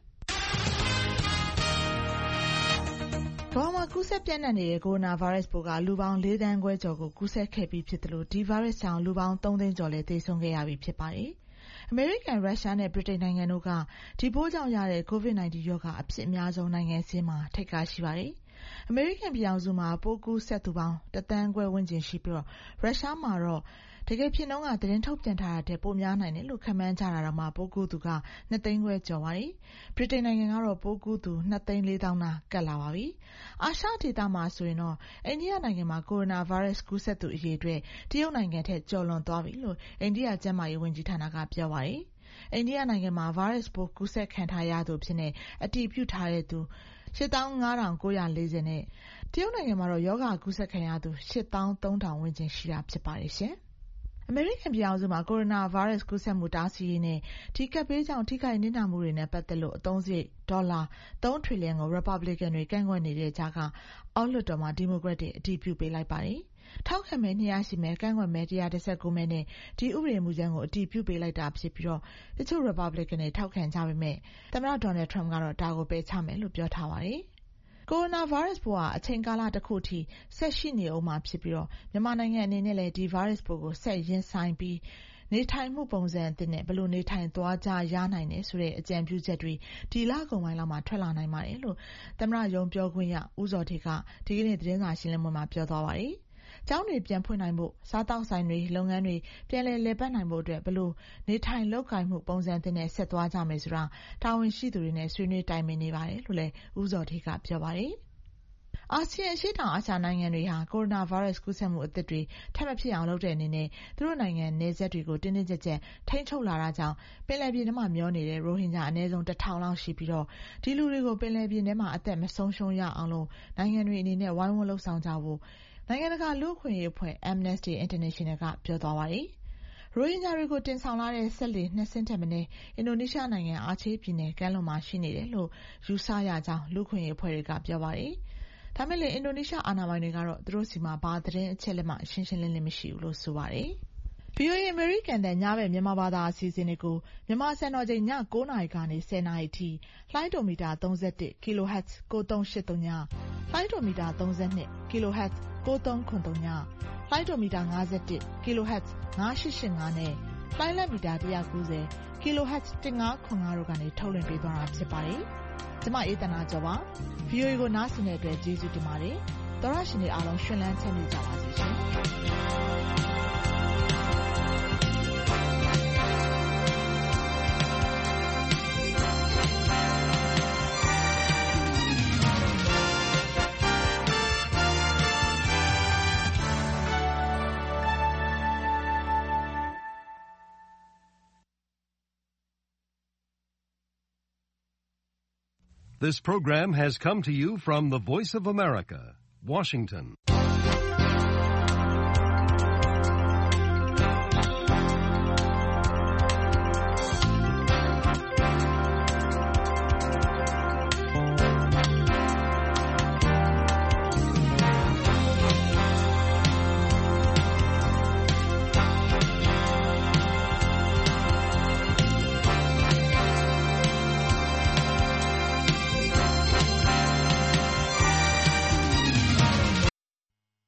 ကမ္ဘာမှာကူးစက်ပြန့်နှံ့နေတဲ့ကိုရိုနာဗိုင်းရပ်စ်ပိုးကလူပေါင်း၄သန်းခွဲကျော်ကိုကူးစက်ခဲ့ပြီးဖြစ်တယ်လို့ဒီဗိုင်းရပ်စ်ကြောင့်လူပေါင်း၃သိန်းကျော်လည်းသေဆုံးခဲ့ရပြီဖြစ်ပါတယ်။အမေရိကန်၊ရုရှားနဲ့ဗြိတိန်နိုင်ငံတို့ကဒီပိုးကြောင့်ရတဲ့ကိုဗစ် ၁၉ ရောဂါအဖြစ်အများဆုံးနိုင်ငံစာရင်းမှာထိပ်ကရှိပါတယ်။အမေရိကန်ပြည်ထောင်စုမှာပိုးကူးစက်သူပေါင်းတစ်သန်းခွဲဝန်းကျင်ရှိပြီးရုရှားမှာတော့တကယ်ဖြစ်နှုန်းကသတင်းထုတ်ပြန်ထားတာထက်ပိုများနိုင်တယ်လို့ခန့်မှန်းကြတာတောင်မှပိုးကူးသူကနှစ်သိန်းခွဲကျော်ပါတယ်။ဗြိတိန်နိုင်ငံကတော့ပိုးကူးသူနှစ်သိန်းလေးသောင်းနာကပ်လာပါပြီ။အာရှဒေသမှာဆိုရင်တော့အိန္ဒိယနိုင်ငံမှာကိုရိုနာဗိုင်းရပ်စ်ကူးစက်သူအရေအတွက်တရုတ်နိုင်ငံထက်ကျော်လွန်သွားပြီလို့အိန္ဒိယကျန်းမာရေးဝန်ကြီးဌာနကပြောပါတယ်။အိန္ဒိယနိုင်ငံမှာဗိုင်းရပ်စ်ပိုးကူးစက်ခံထားရသူဖြစ်တဲ့အတည်ပြုထားတဲ့သူ၈သောင်း၅ထောင်၉ရာ၄၀နဲ့တရုတ်နိုင်ငံမှာတော့ရောဂါကူးစက်ခံရသူ၈သောင်း၃ထောင်ဝန်းကျင်ရှိတာဖြစ်ပါတယ်ရှင်။အမေရိကန်ပြည်ထောင်စုမှာကိုရိုနာဗိုင်းရပ်စ်ကူးစက်မှုတားဆီးရေးနဲ့ဒီကပ်ဘေးကြောင့်ထိခိုက်နစ်နာမှုတွေနဲ့ပတ်သက်လို့အသုံးစရိတ်ဒေါ်လာ၃ထရီလီယံကို Republican တွေကန့်ကွက်နေတဲ့ကြားကအောက်လွှတ်တော်မှာဒီမိုကရက်တွေအတည်ပြုပေးလိုက်ပါတယ်။ထောက်ခံမဲ၂ရာရှိမဲကန့်ကွက်မဲ၁၁၉မဲနဲ့ဒီဥပဒေမူကြမ်းကိုအတည်ပြုပေးလိုက်တာဖြစ်ပြီးတော့တချို့ Republican တွေထောက်ခံကြပေမဲ့သမ္မတ Donald Trump ကတော့ဒါကိုပယ်ချမယ်လို့ပြောထားပါတယ်။ကိုရိုနာဗိုင်းရပ်စ်ပိုးဟာအချိန်ကာလတစ်ခုထိဆက်ရှိနေဦးမှာဖြစ်ပြီးတော့မြန်မာနိုင်ငံအနေနဲ့လည်းဒီဗိုင်းရပ်စ်ပိုးကိုဆက်ရင်ဆိုင်ပြီးနေထိုင်မှုပုံစံအသစ်နဲ့ဘယ်လိုနေထိုင်သွားကြရနိုင်တယ်ဆိုတဲ့အကြံပြုချက်တွေဒီလကုန်ပိုင်းလောက်မှာထွက်လာနိုင်ပါတယ်လို့သမ္မတရုံးပြောခွင့်ရဦးဇော်ဌေးကဒီကနေ့သတင်းစာရှင်းလင်းပွဲမှာပြောသွားပါတယ်။ကျောင်းတွေပြန်ဖွင့်နိုင်ဖို့စားတောက်ဆိုင်တွေလုပ်ငန်းတွေပြန်လည်လည်ပတ်နိုင်ဖို့အတွက်ဘယ်လိုနေထိုင်လုပ်ကိုင်မှုပုံစံသစ်နဲ့ဆက်သွားကြမယ်ဆိုတာတာဝန်ရှိသူတွေနဲ့ဆွေးနွေးတိုင်ပင်နေပါတယ်လို့လည်းဦးဇော်ဌေးကပြောပါတယ်။အာဆီယံအရှေ့တောင်အာရှနိုင်ငံတွေဟာကိုရိုနာဗိုင်းရပ်စ်ကူးစက်မှုအသစ်တွေထပ်မဖြစ်အောင်လုပ်တဲ့အနေနဲ့သူတို့နိုင်ငံနယ်စပ်တွေကိုတင်းတင်းကျပ်ကျပ်ထိန်းချုပ်လာတာကြောင့်ပင်လယ်ပြင်ထဲမှာမျောနေတဲ့ရိုဟင်ဂျာအနည်းဆုံးတစ်ထောင်လောက်ရှိပြီးတော့ဒီလူတွေကိုပင်လယ်ပြင်ထဲမှာအသက်မဆုံးရှုံးရအောင်လို့နိုင်ငံတွေအနေနဲ့ဝိုင်းဝန်းလှုပ်ဆောင်ကြဖို့နိုင်ငံတကာလူ့အခွင့်အရေးအဖွဲ့ Amnesty International ကပြောသွားပါတယ်။ရိုဟင်ဂျာတွေကိုတင်ဆောင်လာတဲ့စက်လှေနှစ်စင်းထက်မနည်းအင်ဒိုနီးရှားနိုင်ငံအာချေးပြည်နယ်ကမ်းလွန်မှာရှိနေတယ်လို့ယူဆရကြောင်းလူ့အခွင့်အရေးအဖွဲ့တွေကပြောပါတယ်။ဒါမဲ့လည်းအင်ဒိုနီးရှားအာဏာပိုင်တွေကတော့သူတို့စီမှာဘာသတင်းအချက်လက်မှရှင်းရှင်းလင်းလင်းမရှိဘူးလို့ဆိုပါတယ်။ ဗီအိုအေ အမေရိကန်အသံညဘက်မြန်မာဘာသာအစီအစဉ်တွေကိုမြန်မာစံတော်ချိန်ည၉နာရီကနေ၁၀နာရီအထိလှိုင်းဒိုမီတာ၃၁ kHz ၉၃၈၃ညလှိုင်းဒိုမီတာ၃၂ kHz ၉၃၇၃ညလှိုင်းဒိုမီတာ၅၁ kHz ၅၈၈၅နဲ့လှိုင်းလက်မီတာ၁၉၀ kHz ၁၅၇၅တို့ကနေထုတ်လွှင့်ပေးသွားတာဖြစ်ပါတယ်။ကျွန်မအေးသနာကျော်ပါ။ ဗီအိုအေကိုနားဆင်တဲ့အတွက်ကျေးဇူးတင်ပါတယ်။သောရရှင်တွေအားလုံးရှင်လန်းချမ်းမြေ့ကြပါစေရှင်။ This program has come to you from the Voice of America, Washington.